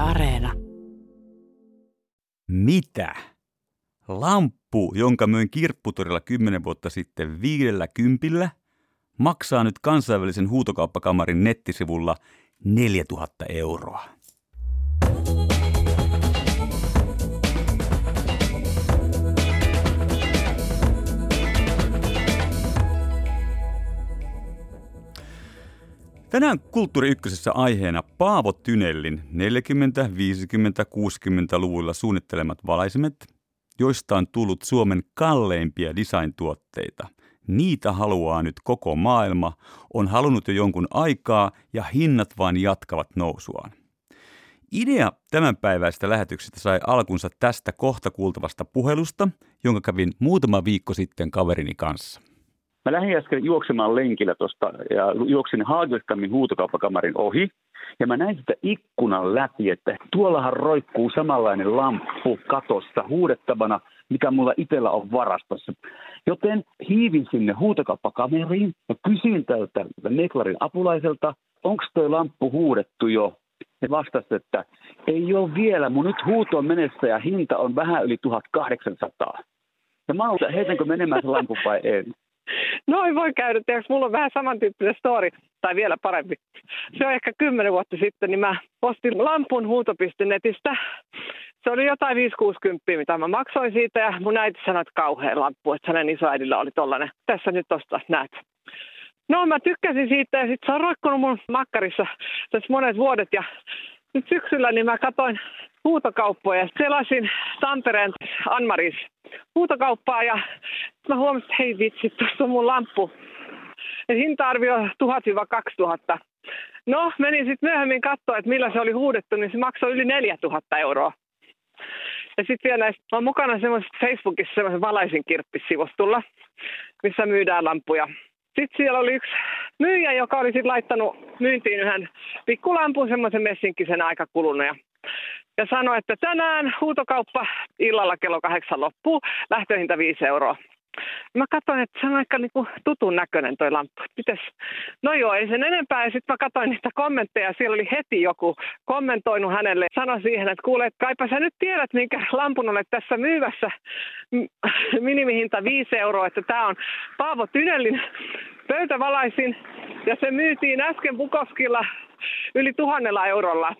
Areena. Mitä? Lamppu, jonka möin kirpputorilla 10 vuotta sitten 50, maksaa nyt kansainvälisen huutokauppakamarin nettisivulla 4000 €. Tänään Kulttuuri Ykkösessä aiheena Paavo Tynellin 40-, 50-, 60-luvuilla suunnittelemat valaisimet, joista on tullut Suomen kalleimpia design-tuotteita. Niitä haluaa nyt koko maailma, on halunnut jo jonkun aikaa ja hinnat vain jatkavat nousuaan. Idea tämänpäiväistä lähetyksestä sai alkunsa tästä kohta kuultavasta puhelusta, jonka kävin muutama viikko sitten kaverini kanssa. Mä lähdin äsken juoksemaan lenkillä tuosta ja juoksin Hagelskamin huutokauppakamarin ohi. Ja mä näin sitä ikkunan läpi, että tuollahan roikkuu samanlainen lamppu katossa huudettavana, mikä mulla itsellä on varastossa. Joten hiivin sinne huutokauppakameriin ja kysyin tältä meklarin apulaiselta, onko toi lamppu huudettu jo? Ne vastasi, että ei ole vielä, mun nyt huuto on menessä ja hinta on vähän yli 1800. Ja mä olen, heitänkö menemään se lampu vai en? Noin voi käydä. Tiedätkö, mulla on vähän samantyyppinen story, tai vielä parempi. Se on ehkä 10 vuotta sitten, niin mä postin lampun huuto.netistä. Se oli jotain 5-60, mitä mä maksoin siitä, ja mun äiti sanoi, että kauhea lamppu, että hänen isoäidillä oli tollainen. Tässä nyt tosta, näet. No mä tykkäsin siitä, ja sitten se on roikkunut mun makkarissa tässä monet vuodet, ja nyt syksyllä niin mä katsoin huutokauppoja ja selasin Tampereen Anmaris huutokauppaa ja mä huomasin, että hei vitsi, tuossa on mun lamppu. Ja hinta-arvio 1000-2000. No, menin sitten myöhemmin katsoa, että millä se oli huudettu, niin se maksoi yli 4000 €. Ja sitten vielä mä oon mukana semmoisessa Facebookissa semmoisen valaisin kirppisivustolla, missä myydään lampuja. Sitten siellä oli yksi myyjä, joka oli sitten laittanut myyntiin yhden pikkulampun, semmoisen messinkisen aika kulunut. Ja sanoi, että tänään huutokauppa illalla kello 8 loppuu, lähtöhinta 5 €. Mä katsoin, että se on aika niinku tutun näköinen toi lamppu. Mites? No joo, ei sen enempää. Ja sitten mä katsoin niitä kommentteja. Siellä oli heti joku kommentoinut hänelle. Sanoi siihen, että kuule, että kaipa sä nyt tiedät, minkä lampun olet tässä myyvässä. Minimihinta 5 €. Että tää on Paavo Tynellin pöytävalaisin. Ja se myytiin äsken Bukowskilla yli 1000 €.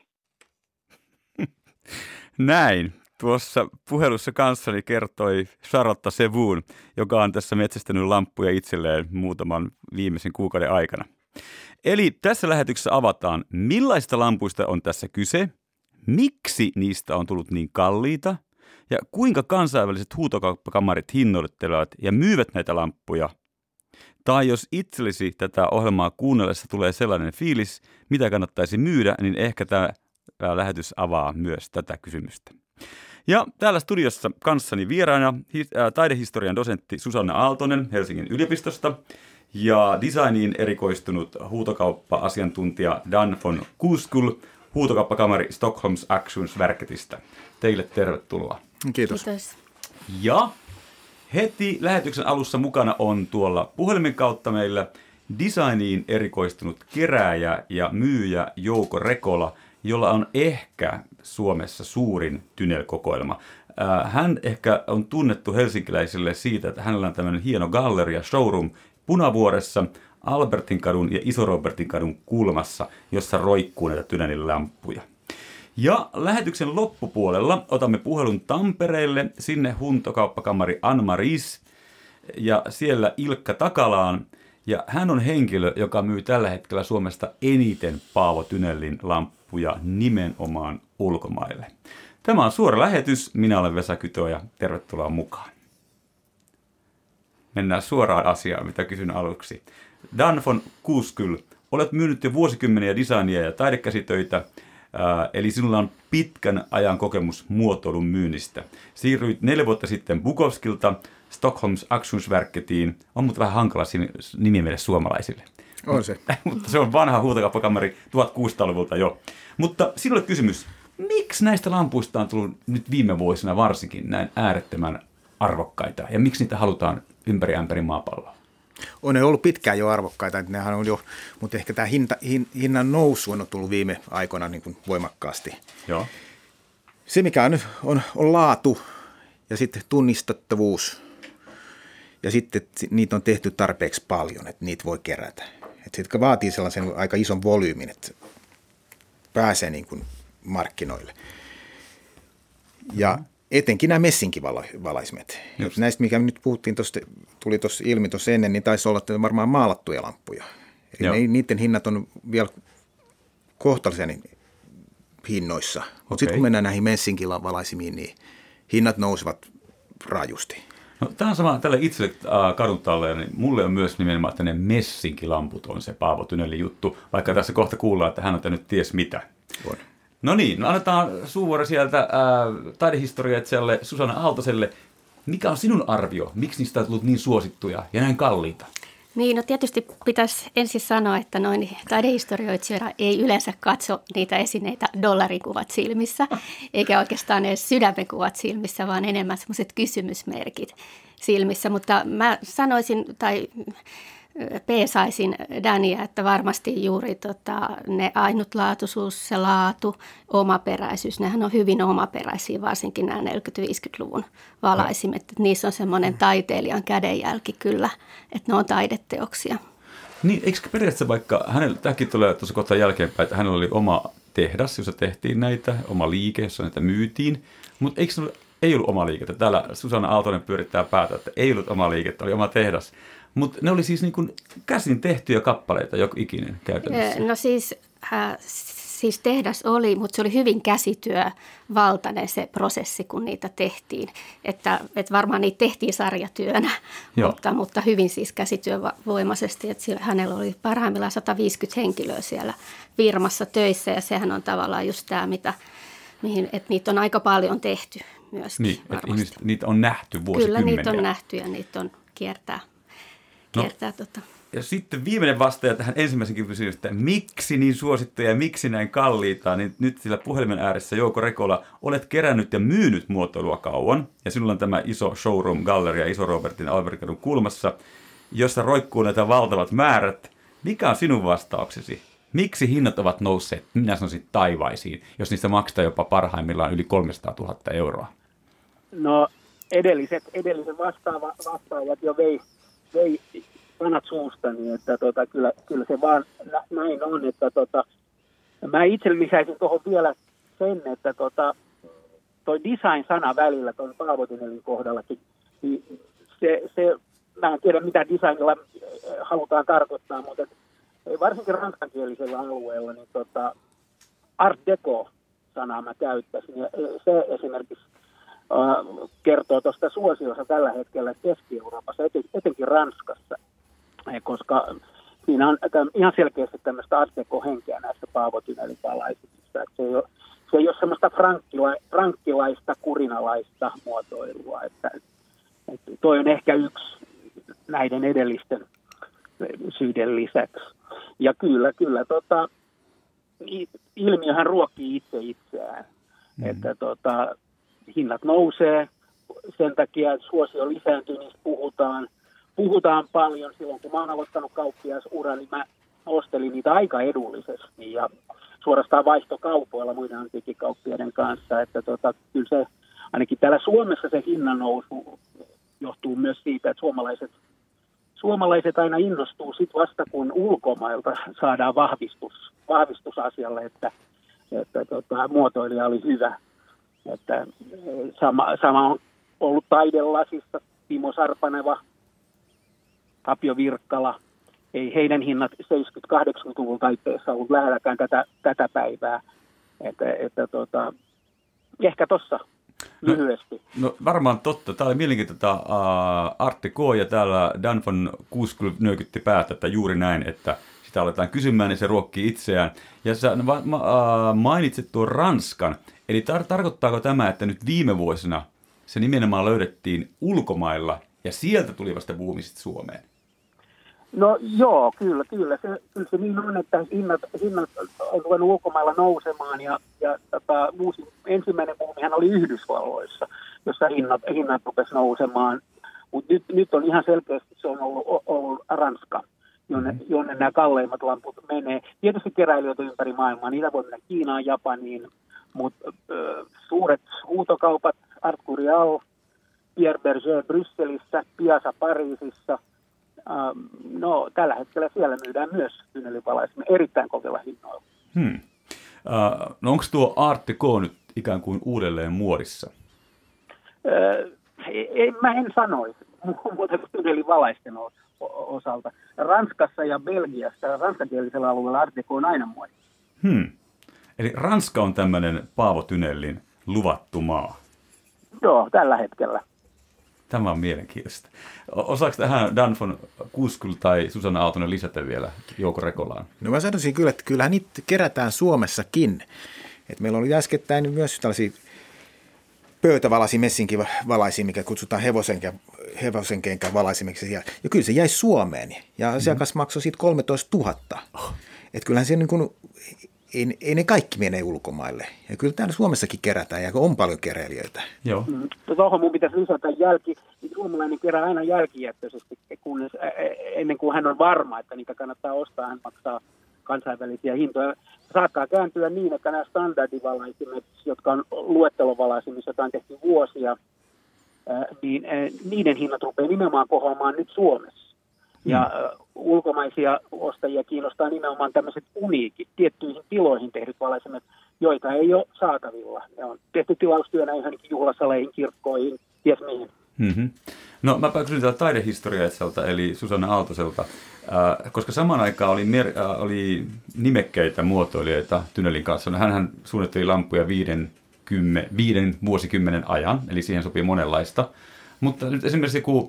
Näin. Tuossa puhelussa kanssani kertoi Charlotte Sevun, joka on tässä metsästänyt lamppuja itselleen muutaman viimeisen kuukauden aikana. Eli tässä lähetyksessä avataan, millaisista lampuista on tässä kyse, miksi niistä on tullut niin kalliita ja kuinka kansainväliset huutokauppakamarit hinnoittelevat ja myyvät näitä lamppuja. Tai jos itsellesi tätä ohjelmaa kuunnellessa tulee sellainen fiilis, mitä kannattaisi myydä, niin ehkä tämä lähetys avaa myös tätä kysymystä. Ja täällä studiossa kanssani vieraana taidehistorian dosentti Susanna Aaltonen Helsingin yliopistosta ja designiin erikoistunut huutokauppa-asiantuntija Dan von Kuuskul huutokauppakamari Stockholms Auktionsverketistä. Teille tervetuloa. Kiitos. Kiitos. Ja heti lähetyksen alussa mukana on tuolla puhelimen kautta meillä designiin erikoistunut kerääjä ja myyjä Jouko Rekola, jolla on ehkä Suomessa suurin Tynell-kokoelma. Hän ehkä on tunnettu helsinkiläisille siitä, että hänellä on tämmöinen hieno galleria showroom Punavuoressa, Albertinkadun ja Iso-Robertinkadun kulmassa, jossa roikkuu näitä Tynellin lamppuja. Ja lähetyksen loppupuolella otamme puhelun Tampereelle, sinne huutokauppakamari Anmaris ja siellä Ilkka Takalaan. Ja hän on henkilö, joka myy tällä hetkellä Suomesta eniten Paavo Tynellin lamppuja nimenomaan ulkomaille. Tämä on suora lähetys. Minä olen Vesa Kytö ja tervetuloa mukaan. Mennään suoraan asiaan, mitä kysyn aluksi. Dan von Kuuskul, olet myynyt jo vuosikymmeniä designia ja taidekäsitöitä, eli sinulla on pitkän ajan kokemus muotoilun myynnistä. Siirryit 4 vuotta sitten Bukowskilta Stockholms Auktionsverketiin. On mutta vähän hankala nimi meille suomalaisille. On se. Mutta se on vanha huutokauppakamari 1600-luvulta jo. Mutta sinulle kysymys, miksi näistä lampuista on tullut nyt viime vuosina varsinkin näin äärettömän arvokkaita? Ja miksi niitä halutaan ympäri ämpäri maapalloa? On ne ollut pitkään jo arvokkaita, että nehän on jo, mutta ehkä tämä hinnan nousu on tullut viime aikoina niin kuin voimakkaasti. Joo. Se, mikä on laatu ja sitten tunnistettavuus. Ja sitten niitä on tehty tarpeeksi paljon, että niitä voi kerätä. Että se vaatii sellaisen aika ison volyymin, että pääsee niin kuin markkinoille. Ja etenkin nämä messinkivalaimet. Näistä, mikä nyt puhuttiin, tuli tuossa ilmi tuossa ennen, niin taisi olla varmaan maalattuja lamppuja. Eli niiden hinnat on vielä kohtalaisen hinnoissa. Mutta sitten kun mennään näihin messinkivalaisimiin, niin hinnat nousevat rajusti. No, tämä on sama tälle itselle kaduntalle, niin mulle on myös nimenomaan, että ne messinkilamput on se Paavo Tynellin juttu, vaikka tässä kohta kuullaan, että hän on tehnyt ties mitä. On. No niin, annetaan suuvuoro sieltä taidehistoriaitselle Susanna Aaltoselle. Mikä on sinun arvio? Miksi niistä on tullut niin suosittuja ja näin kalliita? Niin, no tietysti pitäisi ensin sanoa, että noin taidehistorioitsijoina ei yleensä katso niitä esineitä dollarikuvat silmissä, eikä oikeastaan edes sydämenkuvat silmissä, vaan enemmän semmoiset kysymysmerkit silmissä. Mutta mä sanoisin tai peesaisin Dania, että varmasti juuri ne ainutlaatuisuus, se laatu, omaperäisyys, nehän on hyvin omaperäisiä, varsinkin nämä 40-50-luvun valaisimet. Että niissä on semmoinen taiteilijan kädenjälki kyllä, että ne on taideteoksia. Niin, eikö periaatteessa vaikka, tämäkin tulee tuossa kohtaa jälkeenpäin, että hänellä oli oma tehdas, jossa tehtiin näitä, oma liike, jossa näitä myytiin, mutta ei ollut oma liikettä. Täällä Susanna Aaltonen pyörittää päätä, että ei ollut oma liikettä, oli oma tehdas. Mutta ne oli siis niin kuin käsin tehtyjä kappaleita, joku ikinen käytännössä. No siis tehdas oli, mutta se oli hyvin käsityövaltainen se prosessi, kun niitä tehtiin. Että varmaan niitä tehtiin sarjatyönä, mutta hyvin siis käsityövoimaisesti. Että hänellä oli parhaimmillaan 150 henkilöä siellä firmassa töissä ja sehän on tavallaan just tämä, että niitä on aika paljon tehty myöskin. Niin, että niitä on nähty vuosikymmeniä. Kyllä niitä on nähty ja niitä on kiertää. Ja sitten viimeinen vastaaja tähän ensimmäisenkin kysymykseen, että miksi niin suosittuja ja miksi näin kalliita, niin nyt sillä puhelimen ääressä Jouko Rekola, olet kerännyt ja myynyt muotoilua kauan, ja sinulla on tämä iso showroom-galleria Iso Robertin Albertkadun kulmassa, jossa roikkuu näitä valtavat määrät. Mikä on sinun vastauksesi? Miksi hinnat ovat nousseet, minä sanoisin taivaisiin, jos niistä maksetaan jopa parhaimmillaan yli 300 000 euroa? No edelliset vastaajat jo vei sanat suustani, että kyllä se vaan näin on, että mä itse lisäisin tuohon vielä sen, että toi design-sana välillä tuon Paavo Tynellin kohdallakin, niin se mä en tiedä mitä designilla halutaan tarkoittaa, mutta varsinkin ranskankielisellä alueella, niin art deco-sanaa mä käyttäisin, ja se esimerkiksi kertoo tuosta suosiossa tällä hetkellä Keski-Euroopassa, etenkin Ranskassa, koska siinä on ihan selkeästi tämmöistä art deco-henkeä näissä Paavo Tynellin valaisissa. Se ei ole semmoista frankkilaista, kurinalaista muotoilua, että toi on ehkä yksi näiden edellisten syiden lisäksi. Ja kyllä ilmiöhän ruokkii itseään, että hinnat nousee, sen takia suosio lisääntyy, niistä puhutaan paljon. Silloin kun mä oon aloittanut kauppiaisuran, niin mä ostelin niitä aika edullisesti ja suorastaan vaihtokaupoilla muiden antiikkikauppiaiden kanssa, että kyllä se, ainakin täällä Suomessa se hinnan nousu johtuu myös siitä, että suomalaiset aina innostuu sit vasta, kun ulkomailta saadaan vahvistus asialle, että muotoilija oli hyvä. Että sama on ollut taidelasissa, Timo Sarpaneva, Tapio Virkkala. Ei heidän hinnat 70-80-luvun taiteessa ollut lähelläkään tätä päivää. Ehkä tuossa lyhyesti. No varmaan totta. Tämä oli mielenkiintoista Art Deco ja täällä Dan von Kuskul nyökytti päätä, että juuri näin, että sitä aletaan kysymään, niin se ruokkii itseään. Ja sä mainitsit tuon Ranskan. Eli tarkoittaako tämä, että nyt viime vuosina se nimenomaan löydettiin ulkomailla ja sieltä tuli vasta buumi Suomeen? No joo, kyllä se niin on, että hinnat on ruvennut ulkomailla nousemaan ja ensimmäinen buumihan oli Yhdysvalloissa, jossa hinnat rupesi nousemaan. Mutta nyt on ihan selkeästi se on ollut Ranska, jonne nämä kalleimmat lamput menee. Tietysti keräilijöitä ympäri maailmaa, niitä voi mennä Kiinaan, Japaniin, mutta suuret huutokaupat, Art Curial, Pierre Berger Brysselissä, Piazza Pariisissa, no tällä hetkellä siellä myydään myös tynnelivalaismia erittäin kovilla hinnoilla. No onko tuo Art Deco nyt ikään kuin uudelleen muodissa? Mä en sanoisi, mutta tynnelivalaisten osalta. Ranskassa ja Belgiassa, ranskankielisellä alueella Art Deco on aina muodissa. Eli Ranska on tämmöinen Paavo Tynellin luvattu maa. Joo, tällä hetkellä. Tämä on mielenkiintoista. Osaako tähän Dan von Kuskel tai Susanna Aaltonen lisätä vielä Jouko Rekolaan? No mä sanoisin kyllä, että kyllähän niitä kerätään Suomessakin. Et meillä oli äskettäin myös tällaisia pöytävalaisia, messinkivalaisia, mikä kutsutaan hevosenkenkään valaisimiksi. Ja kyllä se jäi Suomeen ja asiakas maksoi siitä 13 000. Että kyllähän se niin kuin, ei ne kaikki mene ulkomaille. Ja kyllä täällä Suomessakin kerätään ja on paljon keräilijöitä. Joo. Tuohon mun pitäisi lisätä suomalainen kerää aina jälkijättöisesti, ennen kuin hän on varma, että niitä kannattaa ostaa, hän maksaa kansainvälisiä hintoja. Saattaa kääntyä niin, että nämä standardivalaisimet, jotka on luettelovalaisimmissa, joita on tehty vuosia, niin niiden hinnat rupeaa nimenomaan kohoamaan nyt Suomessa. Ja ulkomaisia ostajia kiinnostaa nimenomaan tämmöiset uniikit, tiettyihin tiloihin tehdyt valaisimet, joita ei ole saatavilla. Ne on tehty tilaustyönä johonkin juhlasaleihin, kirkkoihin, ties mihin. Mm-hmm. No mä kysyn täältä taidehistoriaiselta, eli Susanna Aaltoselta, koska samaan aikaan oli nimekkäitä muotoilijoita Tynellin kanssa. No, hänhän suunnitteli lampuja 5 vuosikymmenen ajan, eli siihen sopii monenlaista. Mutta nyt esimerkiksi kun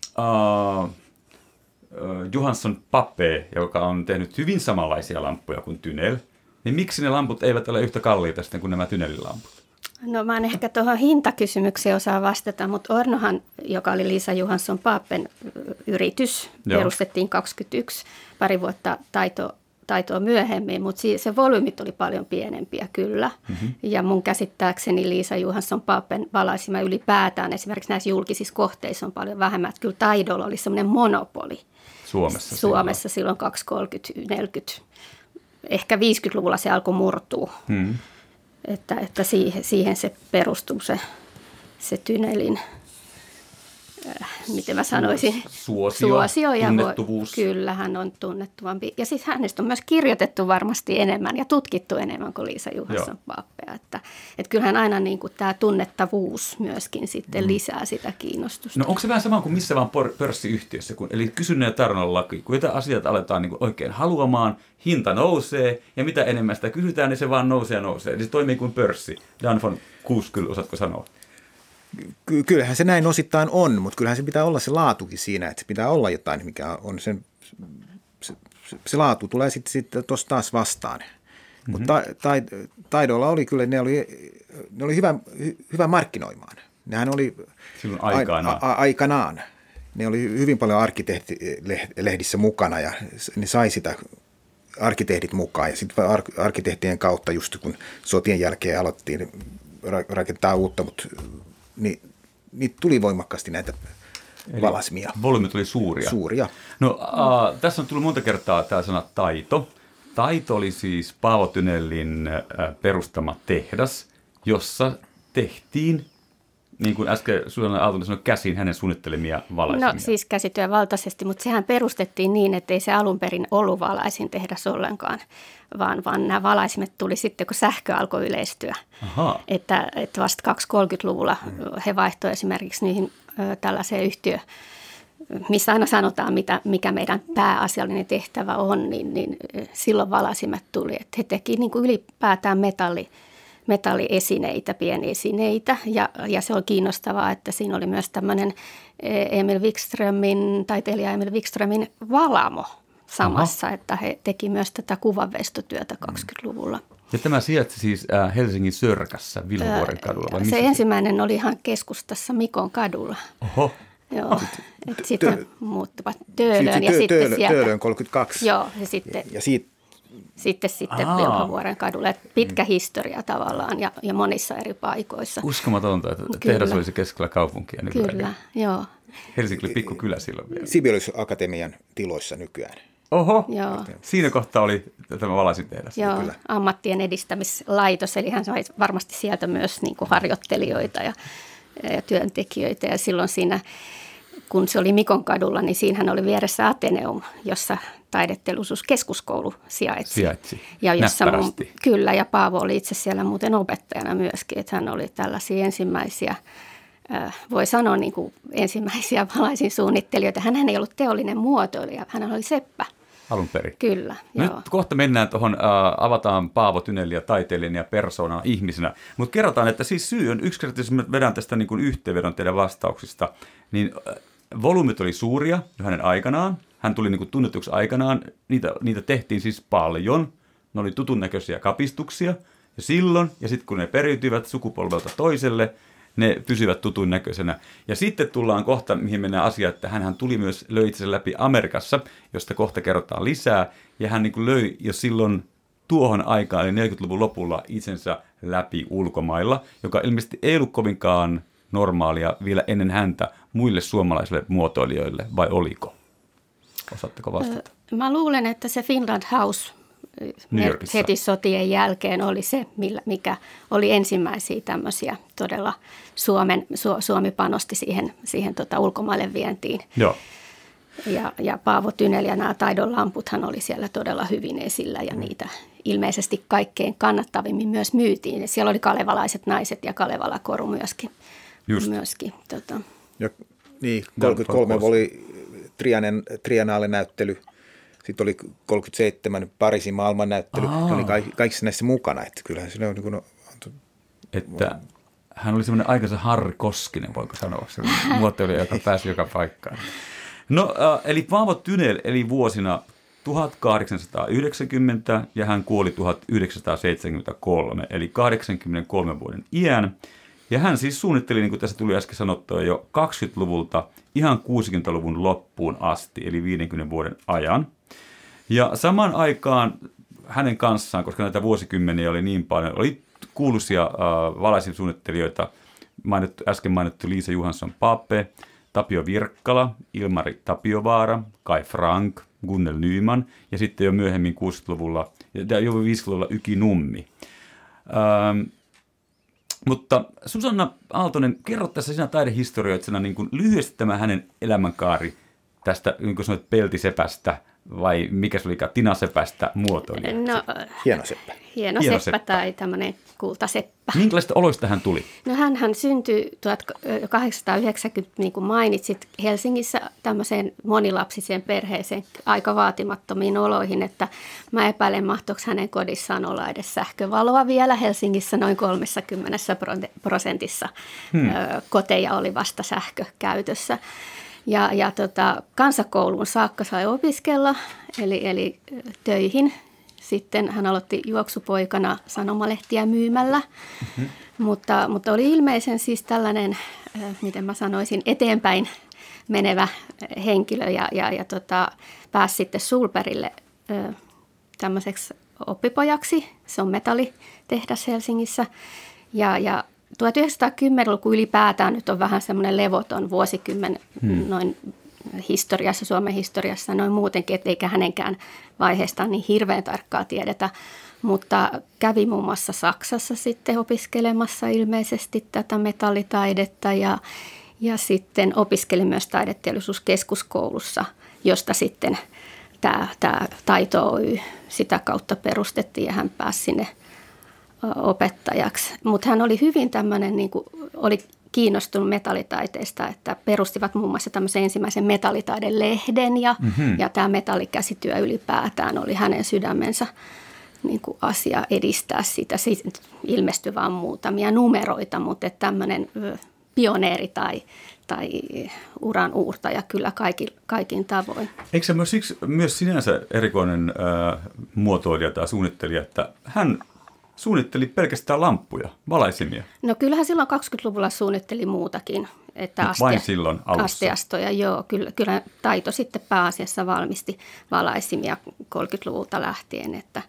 Johansson Pape, joka on tehnyt hyvin samanlaisia lamppuja kuin Tynell, niin miksi ne lamput eivät ole yhtä kalliita sitten kuin nämä Tynellin lamput? No mä en ehkä tuohon hintakysymykseen osaa vastata, mutta Ornohan, joka oli Liisa Johansson Papen yritys, perustettiin 21 pari vuotta taitoa myöhemmin, mutta se volyymit oli paljon pienempiä kyllä. Mm-hmm. Ja mun käsittääkseni Liisa Johansson Papen valaisima ylipäätään esimerkiksi näissä julkisissa kohteissa on paljon vähemmän. Että kyllä taidolla oli semmoinen monopoli Suomessa silloin 20, 30, 40, ehkä 50-luvulla se alkoi murtua. Mm-hmm. Että siihen se perustuu se Tynellin, miten mä sanoisin, suosio ja tunnettuvuus. Kyllä, hän on tunnettuvampi. Ja siis hänestä on myös kirjoitettu varmasti enemmän ja tutkittu enemmän kuin Liisa Johansson Pappea. Että kyllähän aina niin kuin tämä tunnettavuus myöskin sitten lisää sitä kiinnostusta. No onko se vähän sama kuin missä vaan pörssiyhtiössä? Eli kysynnän ja tarjonnan laki. Kun jotain asiat aletaan niin kuin oikein haluamaan, hinta nousee ja mitä enemmän sitä kysytään, niin se vaan nousee ja nousee. Eli se toimii kuin pörssi. Dan von Kuskel, osaatko sanoa? Kyllähän se näin osittain on, mutta kyllähän se pitää olla se laatukin siinä, että se pitää olla jotain, mikä on se laatu tulee sitten tuossa taas vastaan. Mm-hmm. Mutta taidolla oli kyllä, ne oli hyvä markkinoimaan. Nehän oli silloin aikanaan. Ne oli hyvin paljon arkkitehtilehdissä mukana ja ne sai sitä arkkitehdit mukaan. Ja sitten arkkitehtien kautta, just kun sotien jälkeen alettiin rakentaa uutta, mutta niitä tuli voimakkaasti näitä valaismia. Volyymit oli suuria. No, tässä on tullut monta kertaa tämä sana taito. Taito oli siis Paavo Tynellin perustama tehdas, jossa tehtiin, niin kuin äsken Susanna Aaltonen sanoi, käsin hänen suunnittelemia valaisimia. No siis käsityövaltaisesti, mutta sehän perustettiin niin, että ei se alun perin ollut valaisin tehdas ollenkaan, vaan nämä valaisimet tuli sitten, kun sähkö alkoi yleistyä. Aha. Että vasta 20-30-luvulla he vaihtoivat esimerkiksi niihin tällaiseen yhtiöön, missä aina sanotaan, mikä meidän pääasiallinen tehtävä on, niin silloin valaisimet tuli. Että he teki niin kuin ylipäätään metalliesineitä, pienesineitä ja se on kiinnostavaa, että siinä oli myös tämmöinen taiteilija Emil Wikströmin valamo samassa, että he teki myös tätä kuvanveistotyötä 20-luvulla. Ja tämä sijaitsi siis Helsingin Sörkässä, Vilmuvuoren kadulla? Vai missä ensimmäinen oli ihan keskustassa Mikon kadulla. Oho. Joo, sitten muuttuvat Töölöön ja sitten sieltä. Töölöön 32. Joo, ja sitten. Ja siitä sitten Vilhovuoren kadulle. Että pitkä historia tavallaan ja monissa eri paikoissa. Uskomatonta, että tehdas olisi keskellä kaupunkia nykyään. Kyllä, joo. Helsinki oli pikkukylä silloin vielä. Sibelius Akatemian tiloissa nykyään. Oho, Joo. Siinä kohtaa oli tämä valaisintehdas. Joo, kyllä. ammattien edistämislaitos, eli hän sai varmasti sieltä myös niin kuin harjoittelijoita ja työntekijöitä. Ja silloin siinä, kun se oli Mikon kadulla, niin siinähän oli vieressä Ateneum, jossa taideteollisuuskeskuskoulu sijaitsi. Ja jossa kyllä, ja Paavo oli itse siellä muuten opettajana myöskin, että hän oli tällaisia ensimmäisiä, voi sanoa niin kuin ensimmäisiä valaisin suunnittelijoita. Hän ei ollut teollinen muotoilija, hän oli seppä. Alun perin. Kyllä, Nyt joo. kohta mennään tuohon, avataan Paavo Tyneliä taiteilijana ja persoonana ihmisenä. Mutta kerrotaan, että siis syy on yksinkertaisesti, jos vedän tästä niin kuin yhteenvedon teidän vastauksista, niin volyymit oli suuria jo hänen aikanaan. Hän tuli niin kuin tunnetuksi aikanaan. Niitä tehtiin siis paljon. Ne oli tutun näköisiä kapistuksia. Ja silloin, ja sitten kun ne periytyivät sukupolvelta toiselle, ne pysyvät tutun näköisenä. Ja sitten tullaan kohta, mihin mennään asia, että hän tuli myös, löi itsensä läpi Amerikassa, josta kohta kerrotaan lisää. Ja hän niin kuin löi jo silloin tuohon aikaan, eli 40-luvun lopulla, itsensä läpi ulkomailla, joka ilmeisesti ei ollut kovinkaan normaalia vielä ennen häntä muille suomalaisille muotoilijoille, vai oliko? Osaatteko vastata? Mä luulen, että se Finland House heti sotien jälkeen oli se, mikä oli ensimmäisiä tämmöisiä todella Suomi panosti siihen ulkomaille vientiin. Joo. Ja Paavo Tyneli ja nämä taidon lamputhan oli siellä todella hyvin esillä ja niitä ilmeisesti kaikkein kannattavimmin myös myytiin. Ja siellä oli kalevalaiset naiset ja Kalevala koru myöskin. Ja, niin, 33 oli Triennale-näyttely. Sitten oli 37 Pariisin maailmannäyttely. Ne oli kaikissa näissä mukana. Että kyllähän se on niin kuin, että hän oli semmoinen aikansa Harri Koskinen, voiko sanoa. Se muotoilija, joka pääsi joka paikkaan. No, eli Paavo Tynel eli vuosina 1890 ja hän kuoli 1973, eli 83 vuoden iän. Ja hän siis suunnitteli, niin kuin tässä tuli äsken sanottua, jo 20-luvulta ihan 60-luvun loppuun asti, eli 50 vuoden ajan. Ja samaan aikaan hänen kanssaan, koska näitä vuosikymmeniä oli niin paljon, oli kuuluisia valaisinsuunnittelijoita, äsken mainittu Liisa Johansson-Pape, Tapio Virkkala, Ilmari Tapiovaara, Kai Frank, Gunnel Nyman ja sitten jo myöhemmin 60-luvulla ja jo 50-luvulla Yki Nummi. Mutta Susanna Aaltonen, kerro tässä sinä taidehistorioitsena niin kuin lyhyesti tämä hänen elämänkaari tästä, niin kuin sanoit, peltisepästä vai mikä se olikaan, tinasepästä muotoilijaksi? No, hieno seppä tai tämmöinen kultaseppä. Minkälaista oloista hän tuli? No hän syntyi 1890, niin kuin mainitsit, Helsingissä tämmöiseen monilapsiseen perheeseen aika vaatimattomiin oloihin, että mä epäilen, mahtoiko hänen kodissaan olla edes sähkövaloa vielä. Helsingissä noin 30% koteja oli vasta sähkökäytössä. Ja kansakouluun saakka sai opiskella, eli töihin. Sitten hän aloitti juoksupoikana sanomalehtiä myymällä, mutta oli ilmeisen siis tällainen, miten mä sanoisin, eteenpäin menevä henkilö ja pääsi sitten Sulperille tämmöiseksi oppipojaksi. Se on metallitehdas Helsingissä ja 1910-luku ylipäätään nyt on vähän semmoinen levoton vuosikymmen noin historiassa, Suomen historiassa noin muutenkin, että eikä hänenkään vaiheestaan niin hirveän tarkkaa tiedetä, mutta kävi muun muassa Saksassa sitten opiskelemassa ilmeisesti tätä metallitaidetta ja sitten opiskeli myös taideteollisuuskeskuskoulussa, josta sitten tämä Taito Oy sitä kautta perustettiin ja hän pääsi sinne opettajaksi. Mutta hän oli hyvin tämmöinen, niin kuin, oli kiinnostunut metallitaiteesta, että perustivat muun muassa tämmöisen ensimmäisen metallitaidelehden ja tämä metallikäsityö ylipäätään oli hänen sydämensä niin kuin asia edistää sitä. Siitä ilmestyi vaan muutamia numeroita, mutta tämmöinen pioneeri tai uran uurtaja kyllä kaikin tavoin. Eikö se myös sinänsä erikoinen muotoilija tai suunnittelija, että hän suunnitteli pelkästään lamppuja, valaisimia? No kyllähän silloin 20-luvulla suunnitteli muutakin. Että vain silloin alussa? Asteastoja, joo. Kyllä Taito sitten pääasiassa valmisti valaisimia 30-luvulta lähtien, että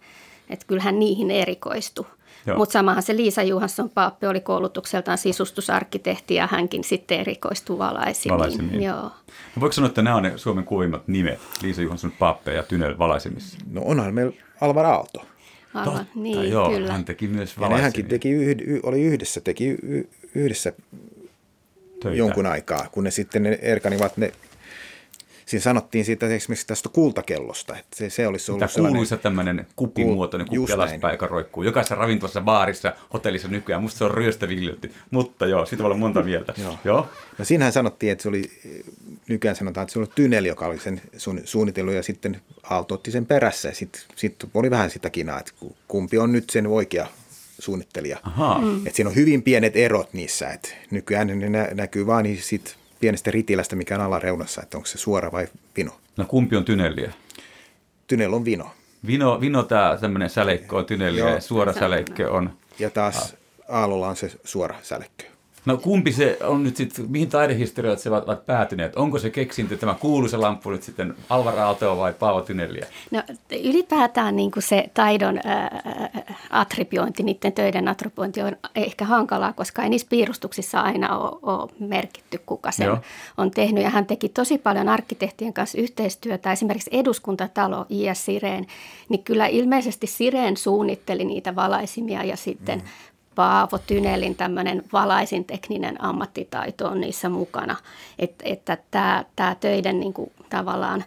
Että kyllähän niihin erikoistui. Mutta samahan se Liisa Johansson Pape oli koulutukseltaan sisustusarkkitehti ja hänkin sitten erikoistui valaisimiin. Joo. Voiko sanoa, että nämä on ne Suomen kuivimmat nimet, Liisa Johansson Pape ja Tynell valaisimissa? No onhan meillä Alvar Aalto. Niin, joo, kyllä. hän teki myös valaisimia. Ja nehän teki yhdessä töitä jonkun aikaa, kun ne sitten erkanivat siinä sanottiin siitä esimerkiksi tästä kultakellosta, että se olisi ollut sellainen kuuluisa tämmöinen kupimuotoinen kuppi alaspäin, joka roikkuu. Jokaisessa ravintolassa, baarissa, hotellissa nykyään. Musta se on ryöstäviljelty, mutta joo, siitä voi olla monta mieltä. Joo. No siinähän sanottiin, että se oli, nykyään sanotaan, että se oli Tynell, joka oli sen suunnitellut ja sitten Aalto otti sen perässä. Ja sitten oli vähän sitä kinaa, että kumpi on nyt sen oikea suunnittelija. Että siinä on hyvin pienet erot niissä, että nykyään ne näkyy vaan niin siitä pienestä ritilästä, mikä on alareunassa, että onko se suora vai vino. No kumpi on Tynelliä? Tynell on vino. Vino tämä tämmöinen säleikkö on Tynelliä ja suora säleikkö on. Ja taas Aallolla on se suora säleikkö. No kumpi se on nyt sitten, mihin taidehistorioit se ovat päätyneet? Onko se keksintö, tämä kuuluisa lamppu nyt sitten Alvar Aaltoa vai Paavo Tynelliä? No ylipäätään niin kuin se taidon attribiointi, niiden töiden attribiointi on ehkä hankalaa, koska ei niissä piirustuksissa aina ole merkitty, kuka sen on tehnyt. Ja hän teki tosi paljon arkkitehtien kanssa yhteistyötä, esimerkiksi Eduskuntatalo I.S. Sirén, niin kyllä ilmeisesti Sirén suunnitteli niitä valaisimia ja sitten Paavo Tynellin tämmöinen valaisin tekninen ammattitaito on niissä mukana, että tämä töiden niin kuin tavallaan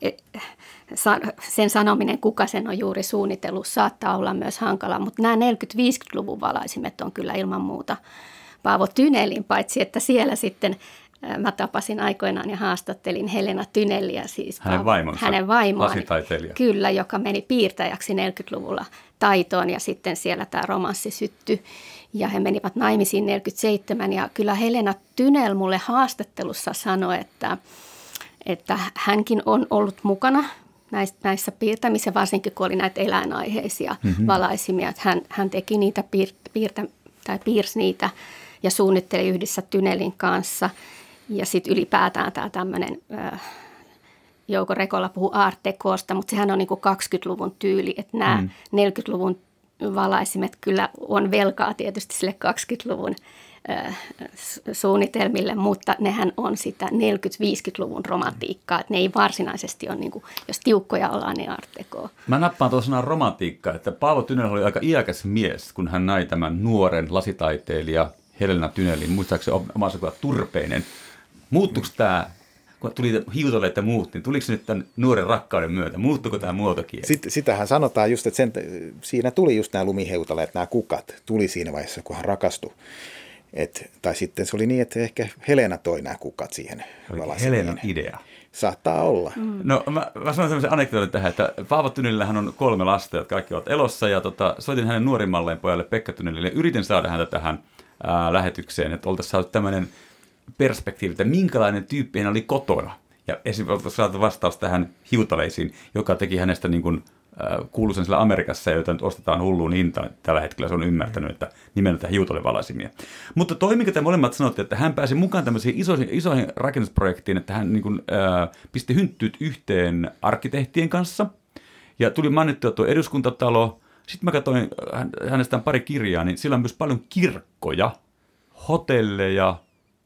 sen sanominen, kuka sen on juuri suunnitellut, saattaa olla myös hankala, mutta nämä 40-50-luvun valaisimet on kyllä ilman muuta Paavo Tynellin, paitsi että siellä sitten mä tapasin aikoinaan ja haastattelin Helena Tynelliä, siis hänen vaimoaan, lasitaiteilija. Kyllä, joka meni piirtäjäksi 40-luvulla taitoon ja sitten siellä tämä romanssi syttyi ja he menivät naimisiin 47 ja kyllä Helena Tynell mulle haastattelussa sanoi, että hänkin on ollut mukana näissä piirtämissä, varsinkin kun oli näitä eläinaiheisia valaisimia, että hän teki niitä piirsi niitä ja suunnitteli yhdessä Tynellin kanssa. Ja sitten ylipäätään tämä tämmöinen, Jouko Rekola puhuu Art Decosta, mutta sehän on niin kuin 20-luvun tyyli, että nämä 40-luvun valaisimet kyllä on velkaa tietysti sille 20-luvun suunnitelmille, mutta nehän on sitä 40-50-luvun romantiikkaa, että ne ei varsinaisesti ole, niin kuin, jos tiukkoja ollaan, niin Art Deco. Mä nappaan tuossa sanan romantiikkaa, että Paavo Tynell oli aika iäkäs mies, kun hän näi tämän nuoren lasitaiteilija Helena Tynellin, muistaakseni omassa kuin Turpeinen. Muuttuiko tämä, kun tuli hiutaleet ja muut, niin tuliko se nyt tämän nuoren rakkauden myötä? Muuttuiko tämä muotokieli? Sitähän sanotaan just, että siinä tuli just nämä lumiheutaleet, nämä kukat, tuli siinä vaiheessa, kun hän rakastui. Tai sitten se oli niin, että ehkä Helena toi nämä kukat siihen valaisimiin. Helenan idea. Saattaa olla. No mä sanon sellaisen anekdootin tähän, että Paavo Tynellillähän on 3 lasta, jotka kaikki ovat elossa, ja soitin hänen nuorimmalleen pojalle Pekka Tynellille, ja yritin saada häntä tähän lähetykseen, että oltaisiin saatu tämmöinen perspektiivi, että minkälainen tyyppi hän oli kotona. Ja esimerkiksi saatu vastaus tähän hiutaleisiin, joka teki hänestä niin kuin kuuluisen sillä Amerikassa, joita nyt ostetaan hulluun hintaan. Tällä hetkellä se on ymmärtänyt, että nimenomaan hiutalevalaisimia. Mutta toi, mikä te molemmat sanotte, että hän pääsi mukaan tämmöisiin isoihin rakennusprojektiin, että hän niin kuin, pisti hynttyyt yhteen arkkitehtien kanssa. Ja tuli mainittua tuo Eduskuntatalo. Sitten mä katsoin hänestä pari kirjaa, niin sillä on myös paljon kirkkoja, hotelleja,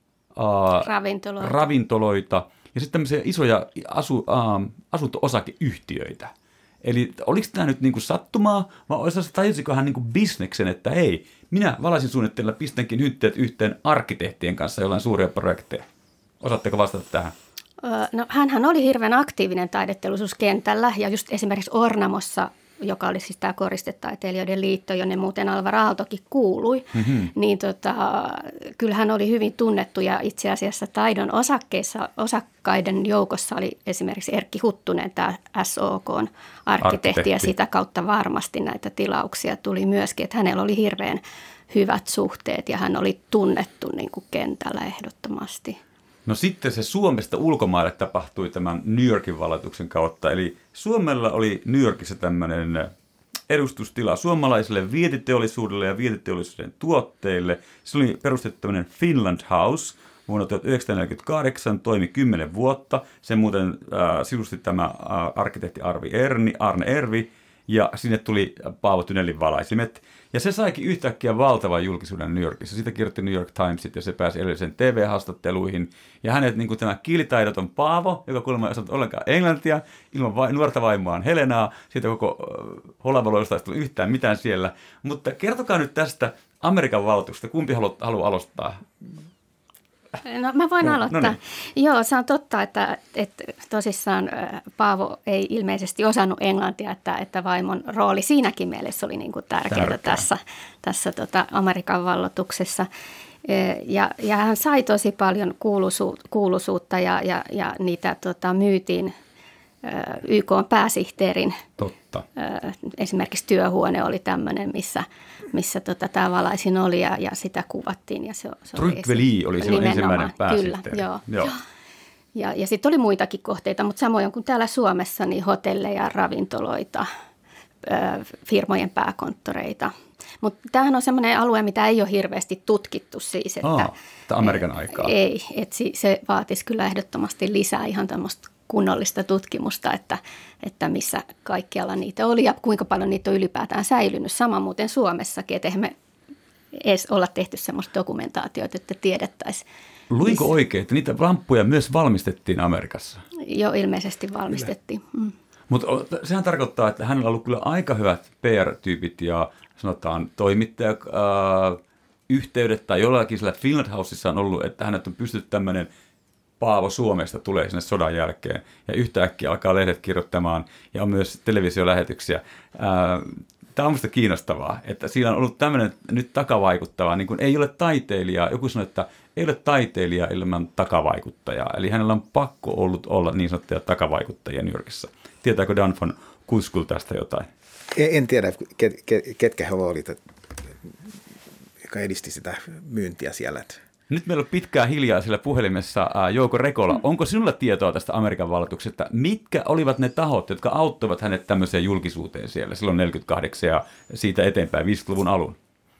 ravintoloita ja sitten tämmöisiä isoja asunto-osakeyhtiöitä. Eli oliko tämä nyt niinku sattumaa, vai tajusiko hän niinku bisneksen, että hei, minä valaisin suunnitteilla pistänkin hytteet yhteen arkkitehtien kanssa jollain suuria projekteja. Osaatteko vastata tähän? No, hänhän oli hirveän aktiivinen taideteollisuuskentällä ja just esimerkiksi Ornamossa, joka oli siis tämä Koristetaiteilijoiden liitto, jonne muuten Alvar Aaltokin kuului, niin kyllä hän oli hyvin tunnettu ja itse asiassa taidon osakkaiden joukossa oli esimerkiksi Erkki Huttunen, tämä SOK:n arkkitehti ja sitä kautta varmasti näitä tilauksia tuli myöskin, että hänellä oli hirveän hyvät suhteet ja hän oli tunnettu niin kuin kentällä ehdottomasti. No sitten se Suomesta ulkomaille tapahtui tämän New Yorkin valituksen kautta, eli Suomella oli New Yorkissa tämmöinen edustustila suomalaiselle vientiteollisuudelle ja vientiteollisuuden tuotteille. Se oli perustettu tämmöinen Finland House vuonna 1948, toimi 10 vuotta. Sen muuten sisusti tämä arkkitehti Arne Ervi. ja sinne tuli Paavo Tynellin valaisimet. Ja se saikin yhtäkkiä valtavan julkisuuden New Yorkissa. Siitä kirjoitti New York Timesit ja se pääsi edellisen TV-haastatteluihin. Ja hänet niin kuin tämä kielitaidoton Paavo, joka kuulemma ei osannut ollenkaan englantia, ilman nuorta vaimoaan Helenaa, siitä koko holavaloista ei tullut yhtään mitään siellä. Mutta kertokaa nyt tästä Amerikan valtuuksesta. Kumpi haluaa aloittaa? No mä voin aloittaa. No niin. Joo, se on totta, että tosissaan Paavo ei ilmeisesti osannut englantia, että vaimon rooli siinäkin mielessä oli niin kuin tärkeää tässä Amerikan valloituksessa. Ja hän sai tosi paljon kuuluisuutta ja niitä myytiin YK:n pääsihteerin. Totta. Esimerkiksi työhuone oli tämmöinen, missä tämä valaisin oli ja sitä kuvattiin. Ja se Trygve Lie oli silloin ensimmäinen pääsihteeri. Kyllä, joo. Ja sitten oli muitakin kohteita, mutta samoin kuin täällä Suomessa, niin hotelleja, ravintoloita, firmojen pääkonttoreita. Mutta tämähän on semmoinen alue, mitä ei ole hirveästi tutkittu siis. Että Amerikan aikaa. Ei, että se vaatisi kyllä ehdottomasti lisää ihan tämmöistä kunnollista tutkimusta, että missä kaikkialla niitä oli ja kuinka paljon niitä on ylipäätään säilynyt. Sama muuten Suomessakin, että eihän me edes olla tehty semmoista dokumentaatiota, että tiedettäisiin. Luinko oikein, että niitä lamppuja myös valmistettiin Amerikassa? Joo, ilmeisesti valmistettiin. Mutta sehän tarkoittaa, että hänellä on ollut kyllä aika hyvät PR-tyypit ja sanotaan toimittajayhteydet tai jollakin sillä Finland Housessa on ollut, että hänet on pystytty tämmöinen Paavo Suomesta tulee sinne sodan jälkeen ja yhtäkkiä alkaa lehdet kirjoittamaan ja on myös televisiolähetyksiä. Tämä on minusta kiinnostavaa, että siinä on ollut tämmöinen nyt takavaikuttava, niin kuin ei ole taiteilijaa. Joku sanoi, että ei ole taiteilijaa ilman takavaikuttajaa. Eli hänellä on pakko ollut olla niin sanottuja takavaikuttajia New Yorkissa. Tietääkö Dan von Koskull tästä jotain? En tiedä, ketkä he olivat, joka edisti sitä myyntiä siellä. Nyt meillä on pitkään hiljaa siellä puhelimessa Jouko Rekola. Onko sinulla tietoa tästä Amerikan valloituksesta? Mitkä olivat ne tahot, jotka auttoivat hänet tämmöiseen julkisuuteen siellä silloin 48 ja siitä eteenpäin 50-luvun alun?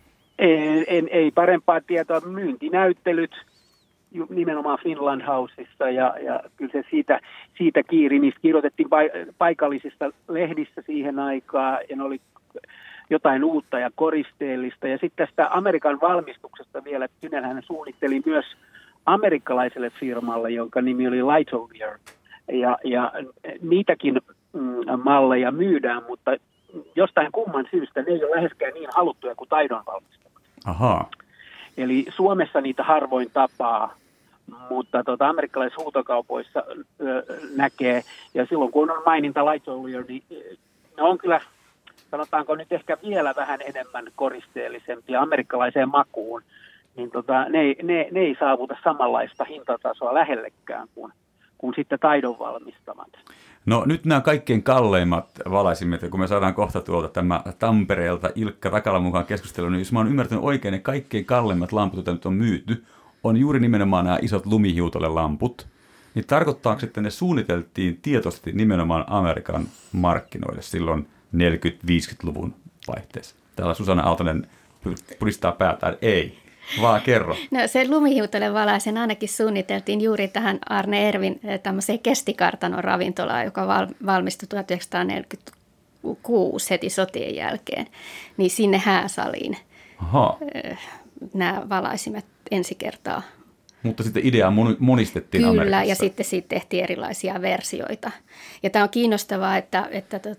Ei parempaa tietoa. Myyntinäyttelyt nimenomaan Finland Housessa ja kyllä se siitä kiiri. Niistä kirjoitettiin paikallisista lehdistä siihen aikaan ja ne oli jotain uutta ja koristeellista. Ja sitten tästä Amerikan valmistuksesta vielä, että Tynell suunnitteli myös amerikkalaiselle firmalle, jonka nimi oli Lightolier. Ja niitäkin malleja myydään, mutta jostain kumman syystä ne ei ole läheskään niin haluttuja kuin taidon valmistamat. Ahaa. Eli Suomessa niitä harvoin tapaa, mutta amerikkalaisissa huutokaupoissa näkee. Ja silloin kun on maininta Lightolier, niin ne on kyllä, sanotaanko nyt ehkä vielä vähän enemmän koristeellisempia amerikkalaiseen makuun, niin ne ei saavuta samanlaista hintatasoa lähellekään kuin sitten taidon valmistamat. No nyt nämä kaikkein kalleimmat valaisimet, ja kun me saadaan kohta tuolta tämä Tampereelta Ilkka Takala mukaan keskusteluun, niin jos mä oon ymmärtänyt oikein, ne kaikkein kalleimmat lamput, joita nyt on myyty, on juuri nimenomaan nämä isot lumihiutolelamput. Niin tarkoittaako, että ne suunniteltiin tietoisesti nimenomaan Amerikan markkinoille silloin 40-50-luvun vaihteessa? Täällä Susanna Aaltonen pudistaa päätään. Ei, vaan kerro. No se lumihiutolen valaisen ainakin suunniteltiin juuri tähän Arne Ervin tämmöiseen Kestikartanon ravintolaan, joka valmistui 1946 heti sotien jälkeen. Niin sinne hääsaliin nämä valaisimet ensi kertaa. Mutta sitten idea monistettiin Kyllä, Amerikassa. Ja sitten siitä tehtiin erilaisia versioita. Ja tämä on kiinnostavaa, että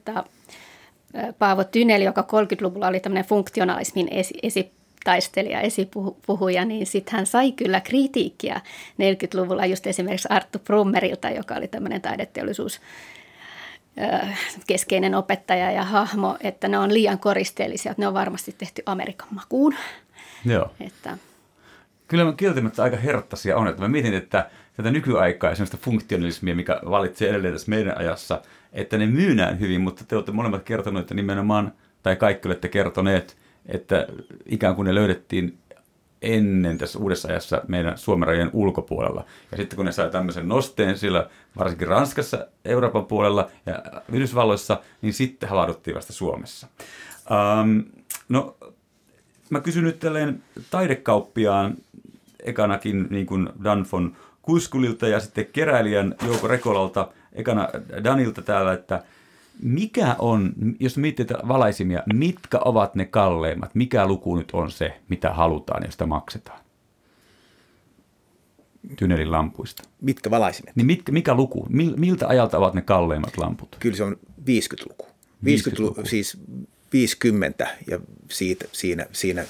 Paavo Tynell, joka 30-luvulla oli tämmöinen funktionalismin esitaistelija, esipuhuja, niin sitten hän sai kyllä kritiikkiä 40-luvulla just esimerkiksi Arttu Brummerilta, joka oli tämmöinen taideteollisuus keskeinen opettaja ja hahmo, että ne on liian koristeellisia, että ne on varmasti tehty Amerikan makuun. Joo. Kyllä kieltämättä aika herttaisia on, että mä mietin, että tätä nykyaikaa ja sellaista funktionalismia, mikä valitsee edelleen tässä meidän ajassa, että ne myynään hyvin, mutta te olette molemmat kertoneet, että nimenomaan, tai kaikki olette kertoneet, että ikään kuin ne löydettiin ennen tässä uudessa ajassa meidän Suomen rajojen ulkopuolella. Ja sitten kun ne sai tämmöisen nosteen sillä varsinkin Ranskassa, Euroopan puolella ja Yhdysvalloissa, niin sitten havahduttiin vasta Suomessa. No, mä kysyn nyt tälleen taidekauppiaan ekanakin niin kuin Dan von Koskullilta ja sitten keräilijän Jouko Rekolalta, ekana Danilta täällä, että Mikä on, jos mietitään valaisimia, mitkä ovat ne kalleimmat? Mikä luku nyt on se, mitä halutaan ja sitä maksetaan? Tynelin lampuista. Mitkä valaisimet? Niin mikä luku? Miltä ajalta ovat ne kalleimmat lamput? Kyllä se on 50-luku. 50-luku, siis 50 ja siinä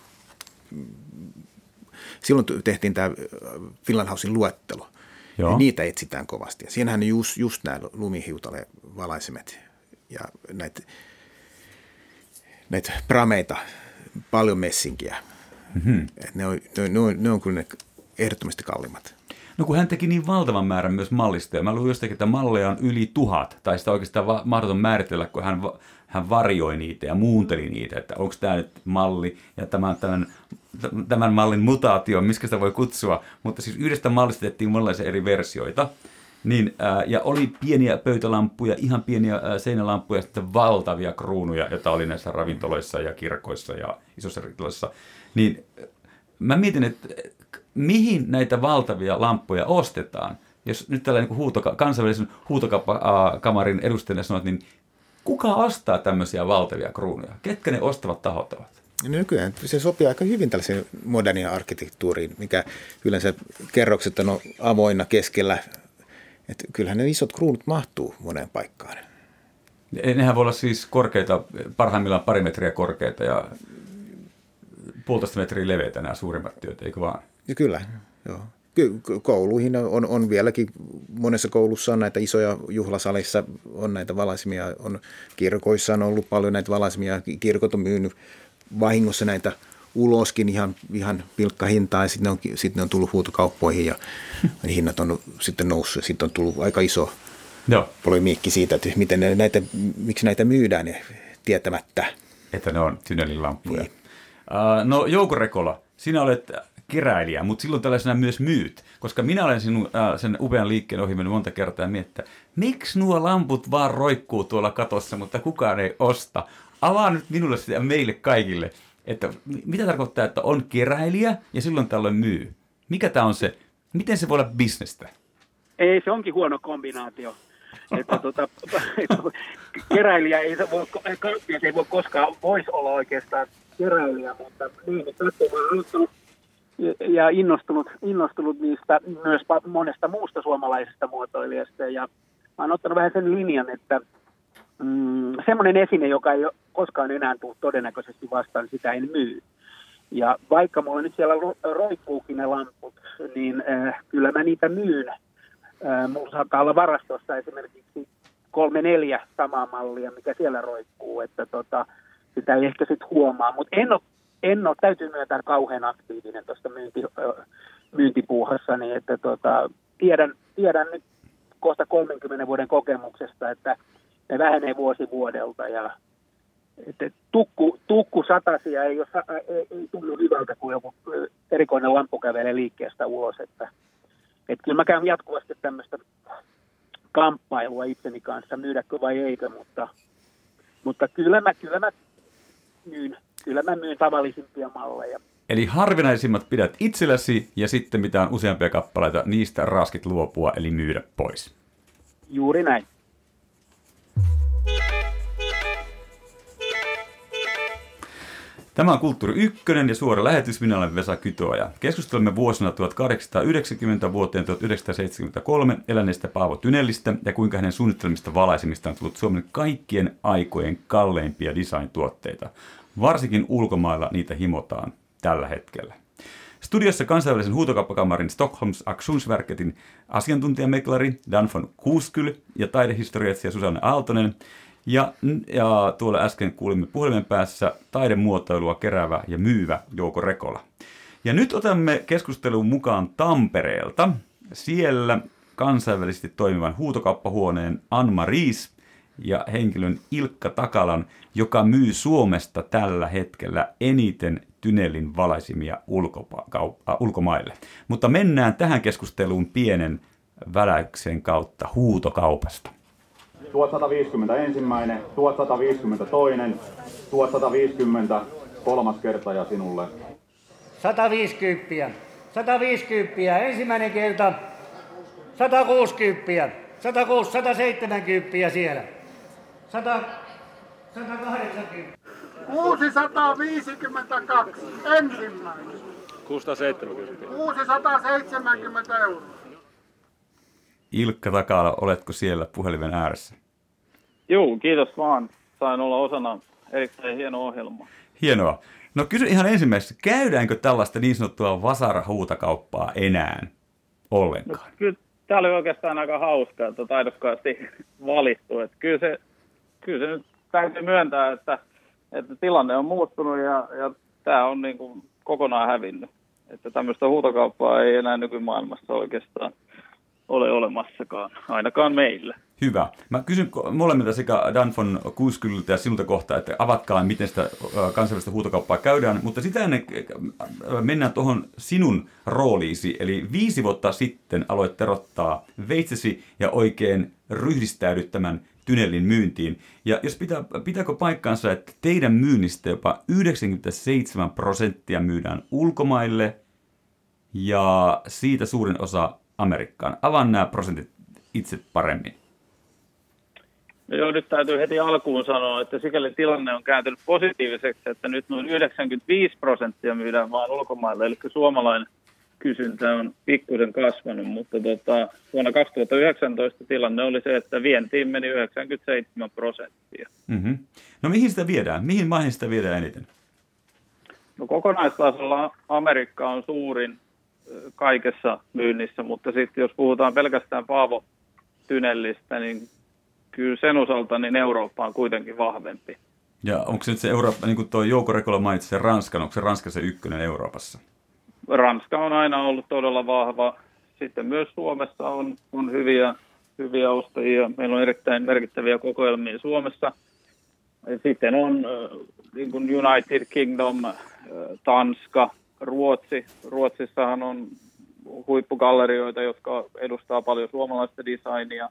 silloin tehtiin tämä Finlandhausin luettelo. Ja niitä etsitään kovasti. Ja siinähän on just nämä lumihiutale-valaisimet ja näitä prameita, paljon messinkiä. Mm-hmm. Ne on kyllä ne ehdottomasti kalliimmat. No kun hän teki niin valtavan määrän myös mallistoja. Mä luin jostakin, että malleja on yli 1000, tai sitä oikeastaan mahdoton määritellä, kun hän varjoi niitä ja muunteli niitä, että onko tämä nyt malli ja tämän mallin mutaatio, miskä sitä voi kutsua. Mutta siis yhdestä mallista tehtiin monenlaisia eri versioita. Niin, ja oli pieniä pöytälampuja, ihan pieniä seinälampuja ja sitten valtavia kruunuja, joita oli näissä ravintoloissa ja kirkoissa ja isossa ravintoloissa. Niin mä mietin, että mihin näitä valtavia lamppuja ostetaan? Jos nyt tällainen kansainvälisen huutokauppakamarin edustajana sanot, niin kuka ostaa tämmöisiä valtavia kruunuja? Ketkä ne ostavat tahot ovat? Nykyään se sopii aika hyvin tällaiseen moderniin arkkitehtuuriin, mikä yleensä kerrokset on avoinna keskellä. Että kyllähän ne isot kruunut mahtuu moneen paikkaan. Nehän voi olla siis korkeita, parhaimmillaan 2 metriä korkeita ja 1,5 metriä leveitä nämä suurimmat työt, eikö vaan? Ja kyllä, joo. Kouluihin on vieläkin, monessa koulussa on näitä isoja juhlasalissa, on näitä valaisimia, kirkoissa on ollut paljon näitä valaisimia, kirkot on myynyt vahingossa näitä uloskin ihan pilkkahintaa ja sitten ne on tullut huutokauppoihin ja hinnat on sitten noussut ja sitten on tullut aika iso polemiikki siitä, että miksi näitä myydään tietämättä. Että ne on Tynelin lamppuja. Niin. No Jouko Rekola, sinä olet keräilijä, mutta silloin tällaisena myös myyt, koska minä olen sinun sen upean liikkeen ohi mennyt monta kertaa ja miettiä, miksi nuo lamput vaan roikkuu tuolla katossa, mutta kukaan ei osta. Avaa nyt minulle sitä meille kaikille, että mitä tarkoittaa, että on keräilijä ja silloin tällöin myy. Mikä tämä on se, miten se voi olla bisnestä? Ei, se onkin huono kombinaatio. Että keräilijä ei voi koskaan voisi olla oikeastaan keräilijä, mutta niin, että olen aloittanut ja innostunut niistä myös monesta muusta suomalaisesta muotoilijasta. Ja olen ottanut vähän sen linjan, että semmoinen esine, joka ei koskaan enää tule todennäköisesti vastaan, sitä en myy. Ja vaikka mulla nyt siellä roikkuukin ne lamput, niin kyllä mä niitä myyn. Mulla saattaa olla varastossa esimerkiksi 3-4 samaa mallia, mikä siellä roikkuu, että sitä ei ehkä sitten huomaa. Mutta en ole, täytyy myöntää, kauhean aktiivinen tuosta myyntipuuhassa, niin että tiedän nyt kohta 30 vuoden kokemuksesta, että ne vähenee vuosi vuodelta ja että tukku satasia ei tunnu hyvältä, kun joku erikoinen lamppu kävelee liikkeestä ulos, että kyllä mä käyn jatkuvasti tämmöistä kamppailua itseni kanssa, myydäkö vai eikö, mutta kyllä mä myyn tavallisimpia malleja. Eli harvinaisimmat pidät itselläsi ja sitten mitä on useampia kappaleita, niistä raskit luopua eli myydä pois. Juuri näin. Tämä on Kulttuuri Ykkönen ja suora lähetys. Minä olen Vesa Kytoja. Keskustelemme vuosina 1890 vuoteen 1973 eläneestä Paavo Tynellistä ja kuinka hänen suunnittelemista valaisimista on tullut Suomen kaikkien aikojen kalleimpia design-tuotteita. Varsinkin ulkomailla niitä himotaan tällä hetkellä. Studiossa kansainvälisen huutokauppakamarin Stockholms Auktionsverketin asiantuntijameklari Dan von Kuuskyl ja taidehistoriatsija Susanne Aaltonen. Ja tuolla äsken kuulimme puhelimen päässä taidemuotoilua keräävä ja myyvä Jouko Rekola. Ja nyt otamme keskusteluun mukaan Tampereelta. Siellä kansainvälisesti toimivan huutokauppahuoneen Anma Riis ja henkilön Ilkka Takalan, joka myy Suomesta tällä hetkellä eniten Tynelin valaisimia ulkomaille. Mutta mennään tähän keskusteluun pienen väläyksen kautta huutokaupasta. 1150 ensimmäinen, 1152, 1150 kolmas kerta ja sinulle. 150, 150, ensimmäinen kerta, 160, 170 siellä. 180. 652. Ensimmäinen. 670. 670 €. Ilkka Takala, oletko siellä puhelimen ääressä? Joo, kiitos vaan. Sain olla osana erittäin hieno ohjelma. Hienoa. No kysy ihan ensimmäiseksi, käydäänkö tällaista niin sanottua vasarahuutokauppaa enää ollenkaan? No, kyllä tämä oli oikeastaan aika hauska, että taidokkaasti valittu. Että kyllä se nyt täytyy myöntää, että tilanne on muuttunut ja tämä on niin kuin kokonaan hävinnyt. Että tämmöistä huutokauppaa ei enää nykymaailmassa oikeastaan ole olemassakaan, ainakaan meillä. Hyvä. Mä kysyn molemmilta sekä Dan von Kuuskyliltä ja sinulta kohta, että avatkaa, miten sitä kansainvälistä huutokauppaa käydään, mutta sitä ennen mennään tuohon sinun rooliisi. Eli 5 vuotta sitten aloit terottaa veitsesi ja oikein ryhdistäydyt tämän Tynellin myyntiin. Ja jos pitääkö paikkaansa, että teidän myynnistä jopa 97% myydään ulkomaille ja siitä suurin osa Amerikkaan. Avaan nämä prosentit itse paremmin. No joo, nyt täytyy heti alkuun sanoa, että sikäli tilanne on kääntynyt positiiviseksi, että nyt noin 95% myydään vaan ulkomaille, eli suomalainen kysyntä on pikkusen kasvanut, mutta vuonna 2019 tilanne oli se, että vientiin meni 97%. Mm-hmm. No mihin sitä viedään? Mihin maihin sitä viedään eniten? No kokonaistasolla Amerikka on suurin kaikessa myynnissä, mutta sitten jos puhutaan pelkästään Paavo-Tynellistä, niin kyllä sen osalta niin Eurooppa on kuitenkin vahvempi. Ja onko se nyt se Eurooppa, niin kuin tuo Jouko Rekola mainitsi sen Ranskan, onko se Ranska se ykkönen Euroopassa? Ranska on aina ollut todella vahva. Sitten myös Suomessa on hyviä ostajia. Meillä on erittäin merkittäviä kokoelmia Suomessa. Sitten on niin kuin United Kingdom, Tanska, Ruotsi. Ruotsissahan on huippugallerioita, jotka edustaa paljon suomalaista designia.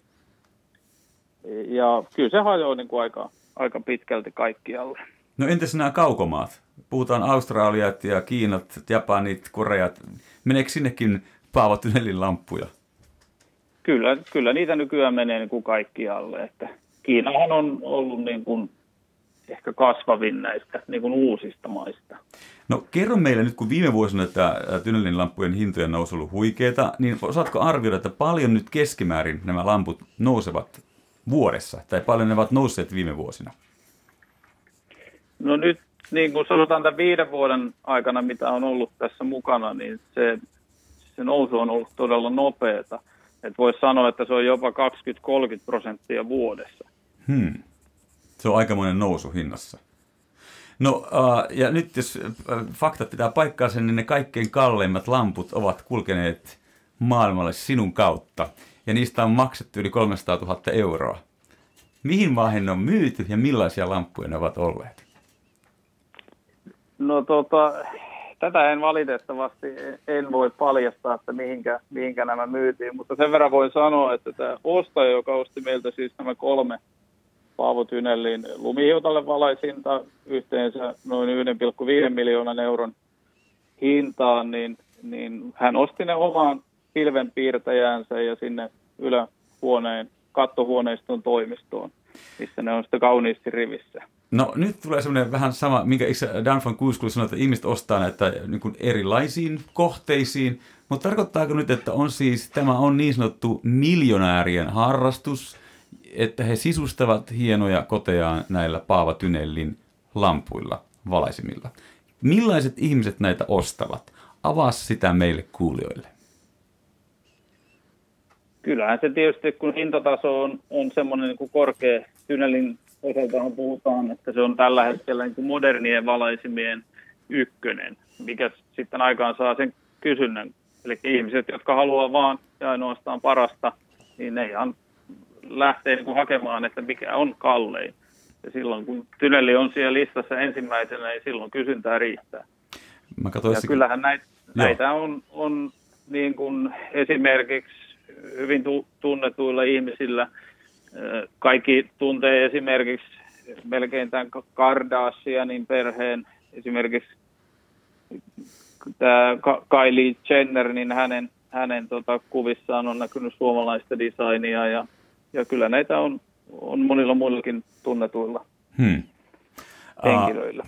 Ja kyllä se hajoaa niin kuin aika pitkälti kaikkialle. No entäs nämä kaukomaat? Puhutaan Australiat ja Kiinat, Japanit, Koreat. Meneekö sinnekin Paavo Tynellin lamppuja? Kyllä niitä nykyään menee niin kuin kaikkialle. Että Kiinahan on ollut niin kuin ehkä kasvavin näistä niin kuin uusista maista. No kerro meille nyt, kun viime vuosina tämä Tynellin lamppujen hintojen nousu on ollut huikeeta, niin osaatko arvioida, että paljon nyt keskimäärin nämä lamput nousevat vuodessa? Tai paljon ne ovat nousseet viime vuosina? No nyt, niin kuin sanotaan tämän 5 vuoden aikana, mitä on ollut tässä mukana, niin se nousu on ollut todella nopeata. Että voisi sanoa, että se on jopa 20-30% vuodessa. Se on aikamoinen nousu hinnassa. No ja nyt jos faktat pitää paikkaansa, niin ne kaikkein kalleimmat lamput ovat kulkeneet maailmalle sinun kautta. Ja niistä on maksettu yli 300 000 €. Mihin maahan ne on myyty ja millaisia lamppuja ne ovat olleet? No tätä en valitettavasti en voi paljastaa, että mihinkä nämä myytiin, mutta sen verran voin sanoa, että tämä ostaja, joka osti meiltä siis nämä 3 Paavo Tynellin lumihiutalle valaisinta yhteensä noin 1,5 miljoonan euron hintaan, niin hän osti ne omaan pilvenpiirtäjäänsä ja sinne ylähuoneen kattohuoneiston toimistoon, missä ne on sitten kauniisti rivissä. No nyt tulee semmoinen vähän sama, minkä Dan von Kuuskulu sanoi, että ihmiset ostaa näitä niin kuin erilaisiin kohteisiin, mutta tarkoittaako nyt, että tämä on niin sanottu miljonäärien harrastus, että he sisustavat hienoja kotejaan näillä Paavo Tynellin lampuilla, valaisimilla? Millaiset ihmiset näitä ostavat? Avaa sitä meille kuulijoille. Kyllähän se tietysti, kun hintataso on semmoinen niin kuin korkea, Tynellin osaltahan puhutaan, että se on tällä hetkellä niin kuin modernien valaisimien ykkönen, mikä sitten aikaan saa sen kysynnän. Eli ihmiset, jotka haluaa vaan ja ainoastaan parasta, niin ne ihan lähtee niin kuin hakemaan, että mikä on kallein. Ja silloin, kun Tynelli on siellä listassa ensimmäisenä, niin silloin kysyntää riittää. Ja kyllähän näitä on niin kuin esimerkiksi hyvin tunnetuilla ihmisillä. Kaikki tuntee esimerkiksi melkein tämän Kardashianin perheen, esimerkiksi tämä Kylie Jenner, niin hänen kuvissaan on näkynyt suomalaista designia ja kyllä näitä on monilla muillakin tunnetuilla henkilöillä.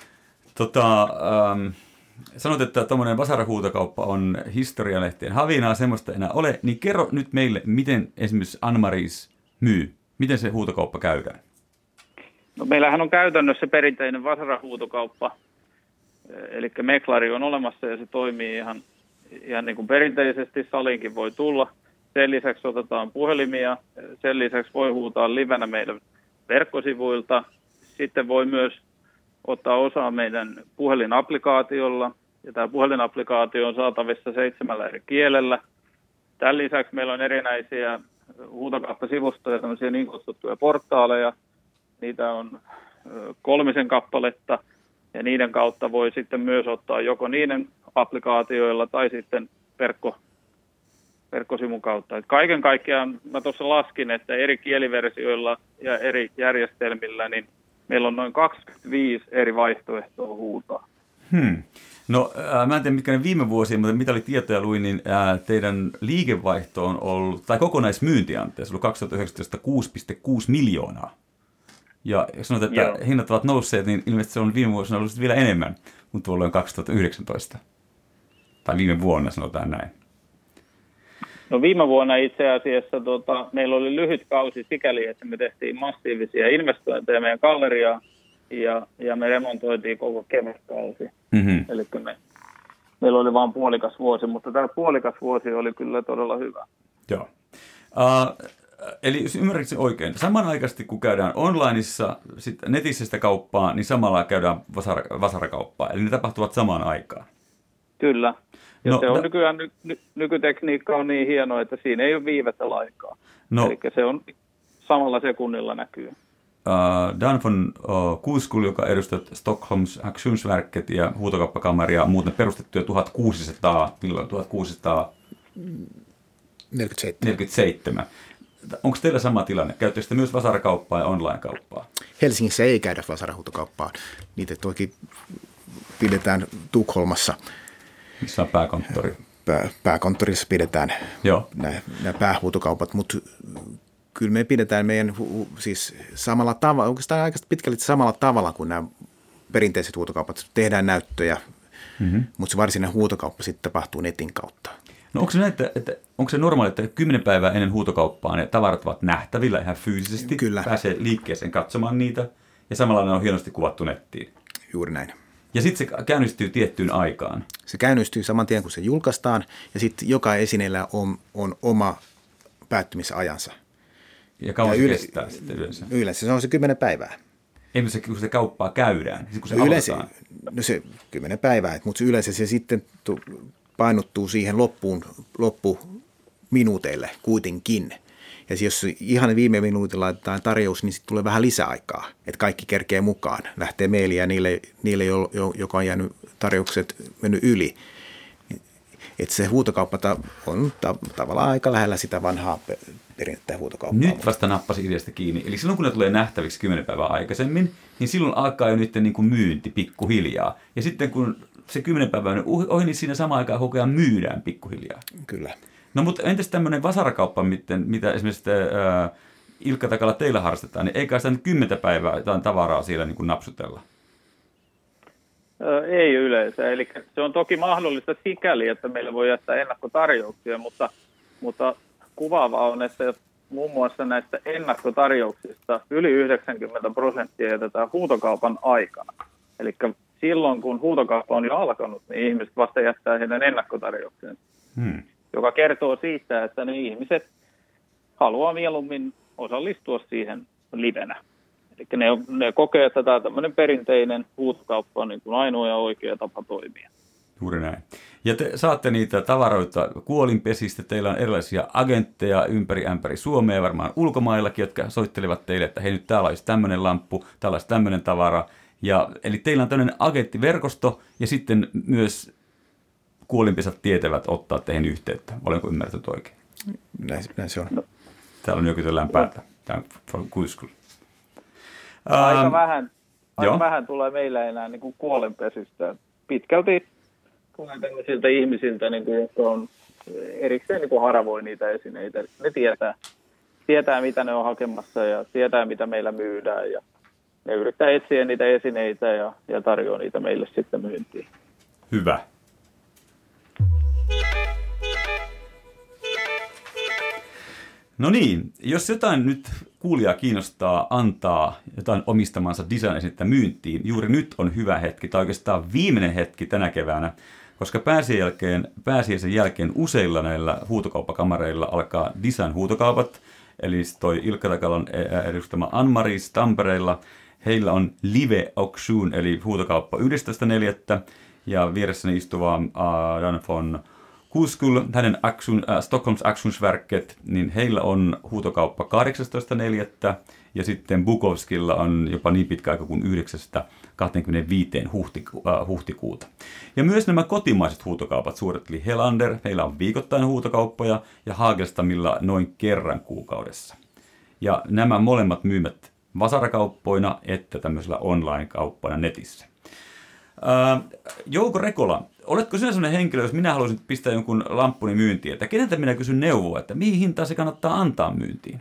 Sanot, että tuommoinen vasarahuutokauppa on historialehtien havinaa, semmoista enää ole, niin kerro nyt meille, miten esimerkiksi Ann-Maries myy, miten se huutokauppa käydään? No, meillähän on käytännössä perinteinen vasarahuutokauppa, eli meklari on olemassa ja se toimii ihan niin kuin perinteisesti, saliinkin voi tulla. Sen lisäksi otetaan puhelimia, sen lisäksi voi huutaa livenä meidän verkkosivuilta. Sitten voi myös ottaa osaa meidän puhelinapplikaatiolla, ja tämä puhelinapplikaatio on saatavissa 7 eri kielellä. Tämän lisäksi meillä on erinäisiä huutokauppasivustoja, tämmöisiä niin kutsuttuja portaaleja. Niitä on 3 kappaletta, ja niiden kautta voi sitten myös ottaa joko niiden applikaatioilla tai sitten verkkosivun kautta. Et kaiken kaikkiaan mä tuossa laskin, että eri kieliversioilla ja eri järjestelmillä, niin meillä on noin 25 eri vaihtoehtoa huutaa. No mä en tiedä mitkä ne viime vuosina, mutta mitä oli tietoja luin, niin teidän liikevaihto on ollut, tai kokonaismyynti anteeksi, ollut 2019 6,6 miljoonaa. Ja jos sanotaan, että Joo. hinnat ovat nousseet, niin ilmeisesti se on viime vuosina ollut vielä enemmän kuin tuolloin 2019. Tai viime vuonna sanotaan näin. No viime vuonna itse asiassa meillä oli lyhyt kausi sikäli, että me tehtiin massiivisia investointeja meidän galleriaan ja me remontoitiin koko kevätkausi. Mm-hmm. Eli meillä oli vain puolikas vuosi, mutta tämä puolikas vuosi oli kyllä todella hyvä. Joo. Eli jos ymmärrätkö oikein, samanaikaisesti kun käydään onlineissa, netissä sitä kauppaa, niin samalla käydään vasarakauppaa. Eli ne tapahtuvat samaan aikaan. Kyllä. Ja se on nykyään, nykytekniikka on niin hieno, että siinä ei ole viivettä laikaa. Eli se on samalla sekunnilla näkyy. Dan von Kuuskul, joka edustaa Stockholms Aktionsverket ja huutokauppakamaria, on muuten perustettu jo 1647. Onko teillä sama tilanne? Käytätkö te myös vasarakauppaa ja online-kauppaa? Helsingissä ei käydä vasarahutokauppaa. Niitä toki pidetään Tukholmassa. Missä on pääkonttori? Pääkonttorissa pidetään nämä päähuutokaupat, mutta kyllä me pidetään meidän siis samalla tavalla, oikeastaan aika pitkälti samalla tavalla kuin nämä perinteiset huutokaupat. Tehdään näyttöjä, mutta se varsinainen huutokauppa sitten tapahtuu netin kautta. No onko se näin, että onko se normaali, että 10 päivää ennen huutokauppaa ne tavarat ovat nähtävillä ihan fyysisesti? Kyllä. Pääsee liikkeeseen katsomaan niitä ja samalla ne on hienosti kuvattu nettiin. Juuri näin. Ja sitten se käynnistyy tiettyyn aikaan. Se käynnistyy saman tien, kun se julkaistaan, ja sitten joka esineellä on oma päättymisajansa. Ja kauan se kestää sitten yleensä? Yleensä se on se 10 päivää. Ei se, kun se kauppaa käydään, kun se yleensä, avataan. No se 10 päivää, mutta yleensä se sitten painottuu siihen loppuminuuteille kuitenkin. Ja jos ihan viime minuutilla laitetaan tarjous, niin sitten tulee vähän lisäaikaa, että kaikki kerkee mukaan. Lähtee mailia niille joka on jäänyt tarjoukset mennyt yli. Että se huutokauppa on tavallaan aika lähellä sitä vanhaa perinnettä huutokauppaa. Nyt vasta nappasin ideasta kiinni. Eli silloin kun ne tulee nähtäviksi 10 päivää aikaisemmin, niin silloin alkaa jo nyt niin kuin myynti pikkuhiljaa. Ja sitten kun se 10 päivää on ohi, niin siinä samaan aikaan koko ajan myydään pikkuhiljaa. Kyllä. No mutta entäs tämmöinen vasarakauppa, mitä esimerkiksi Ilkka Takala teillä harrastetaan, niin eikä sitä nyt 10 päivää jotain tavaraa siellä niin kuin napsutella? Ei yleensä. Eli se on toki mahdollista sikäli, että meillä voi jättää ennakkotarjouksia, mutta kuvaavaa on, että muun muassa näistä ennakkotarjouksista yli 90% jätetään huutokaupan aikana. Eli silloin, kun huutokauppa on jo alkanut, niin ihmiset vasta jättää heidän ennakkotarjouksensa. Joka kertoo siitä, että ne ihmiset haluaa mieluummin osallistua siihen livenä. Eli ne kokee, että tämä tämmöinen perinteinen huutokauppa on niin kuin ainoa ja oikea tapa toimia. Juuri näin. Ja te saatte niitä tavaroita kuolinpesistä. Teillä on erilaisia agentteja ämpäri Suomea, varmaan ulkomaillakin, jotka soittelevat teille, että hei nyt täällä olisi tämmöinen lamppu, täällä olisi tämmöinen tavara. Eli teillä on tämmöinen agenttiverkosto ja sitten myös kuolinpesät tietävät ottaa teihin yhteyttä. Olenko ymmärtänyt oikein? Näin se on. Täällä on nyökytellään päätä. Tämä on kuiskulu. Aika vähän tulee meillä enää niin kuin kuolinpesistä. Pitkälti tulee tämmöisiltä ihmisiltä, niin kuin, jotka on erikseen niin kuin haravoi niitä esineitä. Ne tietää, mitä ne on hakemassa ja tietää, mitä meillä myydään. Ja ne yrittää etsiä niitä esineitä ja tarjoaa niitä meille sitten myyntiin. Hyvä. No niin, jos jotain nyt kuulijaa kiinnostaa antaa jotain omistamansa design-esinettä myyntiin, juuri nyt on hyvä hetki, tai oikeastaan viimeinen hetki tänä keväänä, koska pääsiäisen jälkeen useilla näillä huutokauppakamareilla alkaa design-huutokaupat, eli toi Ilkka Takalan edustama Ann-Maris Tampereella, heillä on live auction, eli huutokauppa 11.4. ja vieressäni istuva Dan von Kuskul, hänen Stockholms Actionsverket, niin heillä on huutokauppa 18.4. ja sitten Bukowskilla on jopa niin pitkä aika kuin 9.25. huhtikuuta. Ja myös nämä kotimaiset huutokaupat suuret, eli Helander, heillä on viikoittain huutokauppoja ja Hagelstamilla noin kerran kuukaudessa. Ja nämä molemmat myymät vasarakauppoina että tämmöisellä online-kauppana netissä. Jouko Rekola, oletko sinä sellainen henkilö, jos minä haluaisin pistää jonkun lamppuni myyntiin, että keneltä minä kysyn neuvoa, että mihin hintaan se kannattaa antaa myyntiin?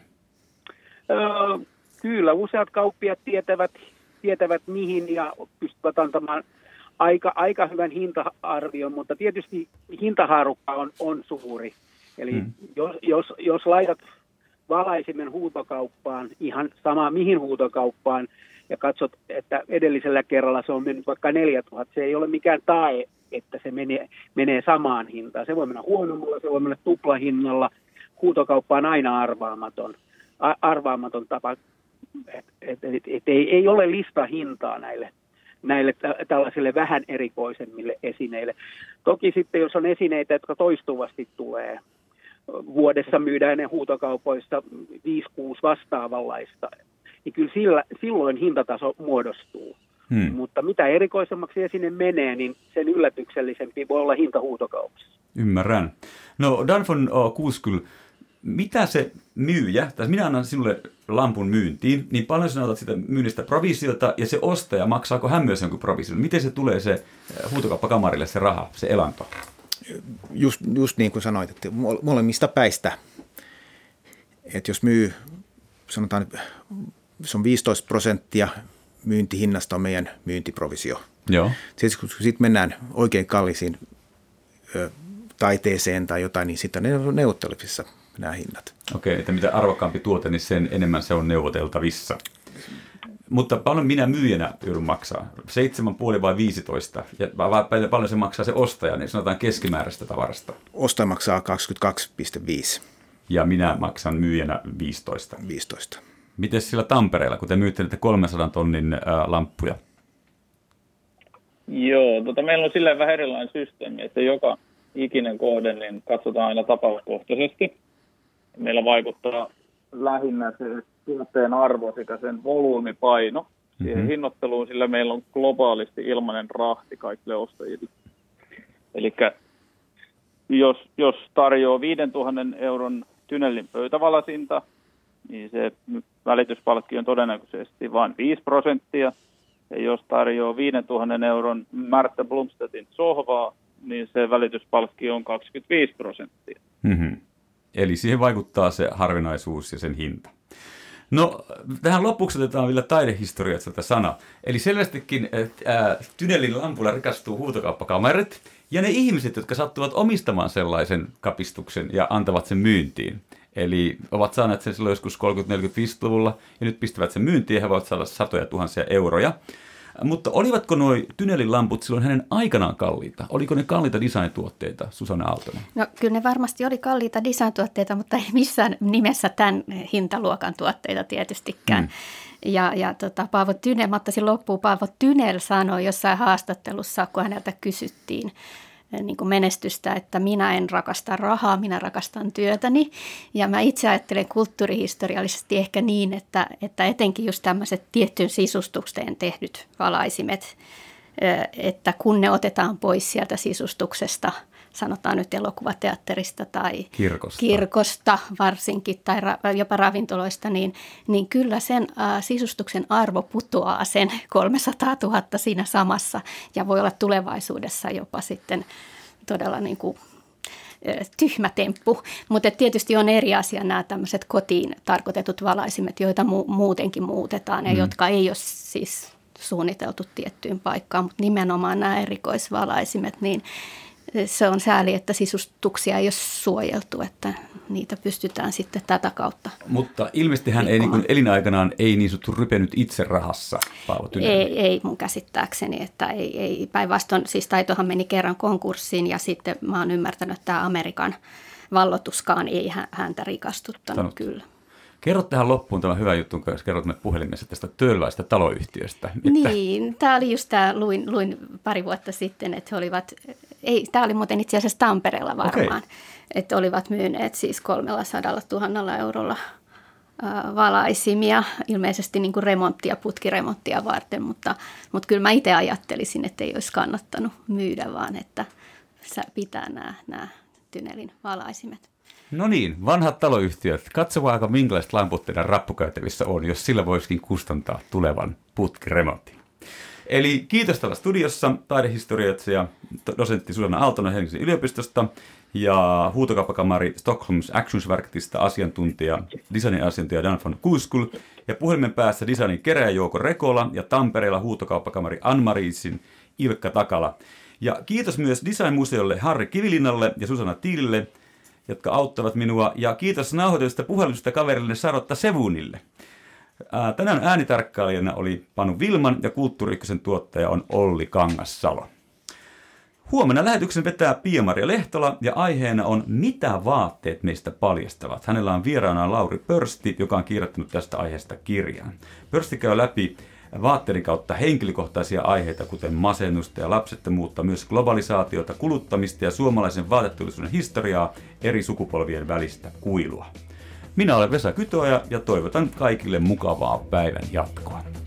Kyllä, useat kauppiat tietävät mihin ja pystyvät antamaan aika hyvän hinta-arvion, mutta tietysti hintahaarukka on suuri. Eli jos laitat valaisimen huutokauppaan, ihan sama mihin huutokauppaan, ja katsot, että edellisellä kerralla se on mennyt vaikka 4000, se ei ole mikään tae, että se menee samaan hintaan. Se voi mennä huonommalla, se voi mennä tuplahinnalla. Huutokauppa on aina arvaamaton tapa, että ei ole listahintaa näille tällaisille vähän erikoisemmille esineille. Toki sitten, jos on esineitä, jotka toistuvasti tulee, vuodessa myydään ne huutokaupoissa 5-6 vastaavanlaista, niin kyllä silloin hintataso muodostuu. Mutta mitä erikoisemmaksi esine menee, niin sen yllätyksellisempi voi olla hinta huutokaupassa. Ymmärrän. No Dan von Kuskul, mitä se myyjä, tai minä annan sinulle lampun myyntiin, niin paljon sinä otat sitä myynnistä provisiota, ja se ostaja, maksaako hän myös jonkun provision? Miten se tulee se huutokauppakamarille se raha, se elanto? Just niin kuin sanoit, että molemmista päistä. Että jos myy, sanotaan, se on 15% myyntihinnasta on meidän myyntiprovisio. Joo. Sitten mennään oikein kalliisiin taiteeseen tai jotain, niin sitten on neuvottelevissa nämä hinnat. Okei, että mitä arvokkaampi tuote, niin sen enemmän se on neuvoteltavissa. Mutta paljon minä myyjänä joudun maksaa? 7,5 vai 15? Ja paljon se maksaa se ostaja, niin sanotaan keskimääräistä tavarasta. Ostaja maksaa 22,5. Ja minä maksan myyjänä 15. 15. Miten sillä Tampereella, kun te myytte 300 tonnin lamppuja? Joo, meillä on silleen vähän erilainen systeemi, että joka ikinen kohde niin katsotaan aina tapauskohtaisesti. Meillä vaikuttaa lähinnä se tuotteen arvo sekä sen volyymipaino siihen hinnoitteluun, sillä meillä on globaalisti ilmainen rahti kaikille ostajille. Eli jos tarjoaa 5 000 euron Tynellin pöytävalasinta, niin se välityspalkki on todennäköisesti vain 5%. Ja jos tarjoaa 5 000 euron Märttä Blomstedtin sohvaa, niin se välityspalkki on 25%. Mm-hmm. Eli siihen vaikuttaa se harvinaisuus ja sen hinta. No, tähän lopuksi otetaan vielä taidehistoriasta sana. Eli selvästikin Tynellin lampulla rikastuu huutokauppakamerat ja ne ihmiset, jotka sattuvat omistamaan sellaisen kapistuksen ja antavat sen myyntiin. Eli ovat saaneet sen silloin joskus 30-40-50-luvulla ja nyt pistävät sen myyntiin ja he voivat saada satoja tuhansia euroja. Mutta olivatko nuo Tynellin lamput silloin hänen aikanaan kalliita? Oliko ne kalliita design-tuotteita, Susanne Aaltonen? No kyllä ne varmasti oli kalliita design-tuotteita, mutta ei missään nimessä tämän hintaluokan tuotteita tietystikään. Ja Paavo Tynell, mä ottaisin loppuun, Paavo Tynell sanoi jossain haastattelussa, kun häneltä kysyttiin niin kuin menestystä, että minä en rakasta rahaa, minä rakastan työtäni. Ja mä itse ajattelen kulttuurihistoriallisesti ehkä niin, että etenkin just tämmöiset tiettyyn sisustukseen tehdyt valaisimet, että kun ne otetaan pois sieltä sisustuksesta, sanotaan nyt elokuvateatterista tai kirkosta varsinkin tai jopa ravintoloista, niin kyllä sen sisustuksen arvo putoaa sen 300 000 siinä samassa ja voi olla tulevaisuudessa jopa sitten todella niin kuin tyhmä temppu, mutta tietysti on eri asia nämä tämmöiset kotiin tarkoitetut valaisimet, joita muutenkin muutetaan ja jotka ei ole siis suunniteltu tiettyyn paikkaan, mutta nimenomaan nämä erikoisvalaisimet, niin se on sääli, että sisustuksia ei ole suojeltu, että niitä pystytään sitten tätä kautta. Mutta ilmeisesti hän ei niin elinaikanaan ei niin sanottu rypenyt itse rahassa, Paavo Tynänen. Ei mun käsittääkseni, että ei päinvastoin, siis taitohan meni kerran konkurssiin ja sitten mä oon ymmärtänyt, että tämä Amerikan valloituskaan ei häntä rikastuttanut kyllä. Kerro tähän loppuun tämä hyvä juttu, kun kerrot me puhelimessa tästä töölläistä taloyhtiöstä. Niin, tämä oli just tämä, luin pari vuotta sitten, että he olivat, tämä oli muuten itse asiassa Tampereella varmaan, että olivat myyneet siis 300 000 eurolla valaisimia, ilmeisesti niin kuin putkiremonttia varten, mutta kyllä mä itse ajattelisin, että ei olisi kannattanut myydä, vaan että pitää nämä Tynelin valaisimet. No niin, vanhat taloyhtiöt. Katsokaa, minkälaiset lamput teidän rappukäytävissä on, jos sillä voisikin kustantaa tulevan putkiremontin. Eli kiitos täällä studiossa taidehistorioitsija, dosentti Susanna Aaltonen Helsingin yliopistosta ja huutokauppakamari Stockholms Actionsverktista designin asiantuntija Dan von Kuskul ja puhelimen päässä designin keräjä Jouko Rekola ja Tampereella huutokauppakamari Ann-Mariisin Ilkka Takala. Ja kiitos myös Design-museolle Harri Kivilinnalle ja Susanna Tiilille, jotka auttavat minua, ja kiitos nauhoitusta puhelusta kaverille Sarotta Sevunille. Tänään äänitarkkailijana oli Panu Vilman ja Kulttuuri Ykkösen tuottaja on Olli Kangassalo. Huomenna lähetyksen vetää Pia-Maria Lehtola ja aiheena on Mitä vaatteet meistä paljastavat. Hänellä on vieraanaan Lauri Pörsti, joka on kirjoittanut tästä aiheesta kirjan. Pörsti käy läpi vaatteiden kautta henkilökohtaisia aiheita, kuten masennusta ja lapsettomuutta, myös globalisaatiota, kuluttamista ja suomalaisen vaateteollisuuden historiaa, eri sukupolvien välistä kuilua. Minä olen Vesa Kytöoja ja toivotan kaikille mukavaa päivän jatkoa.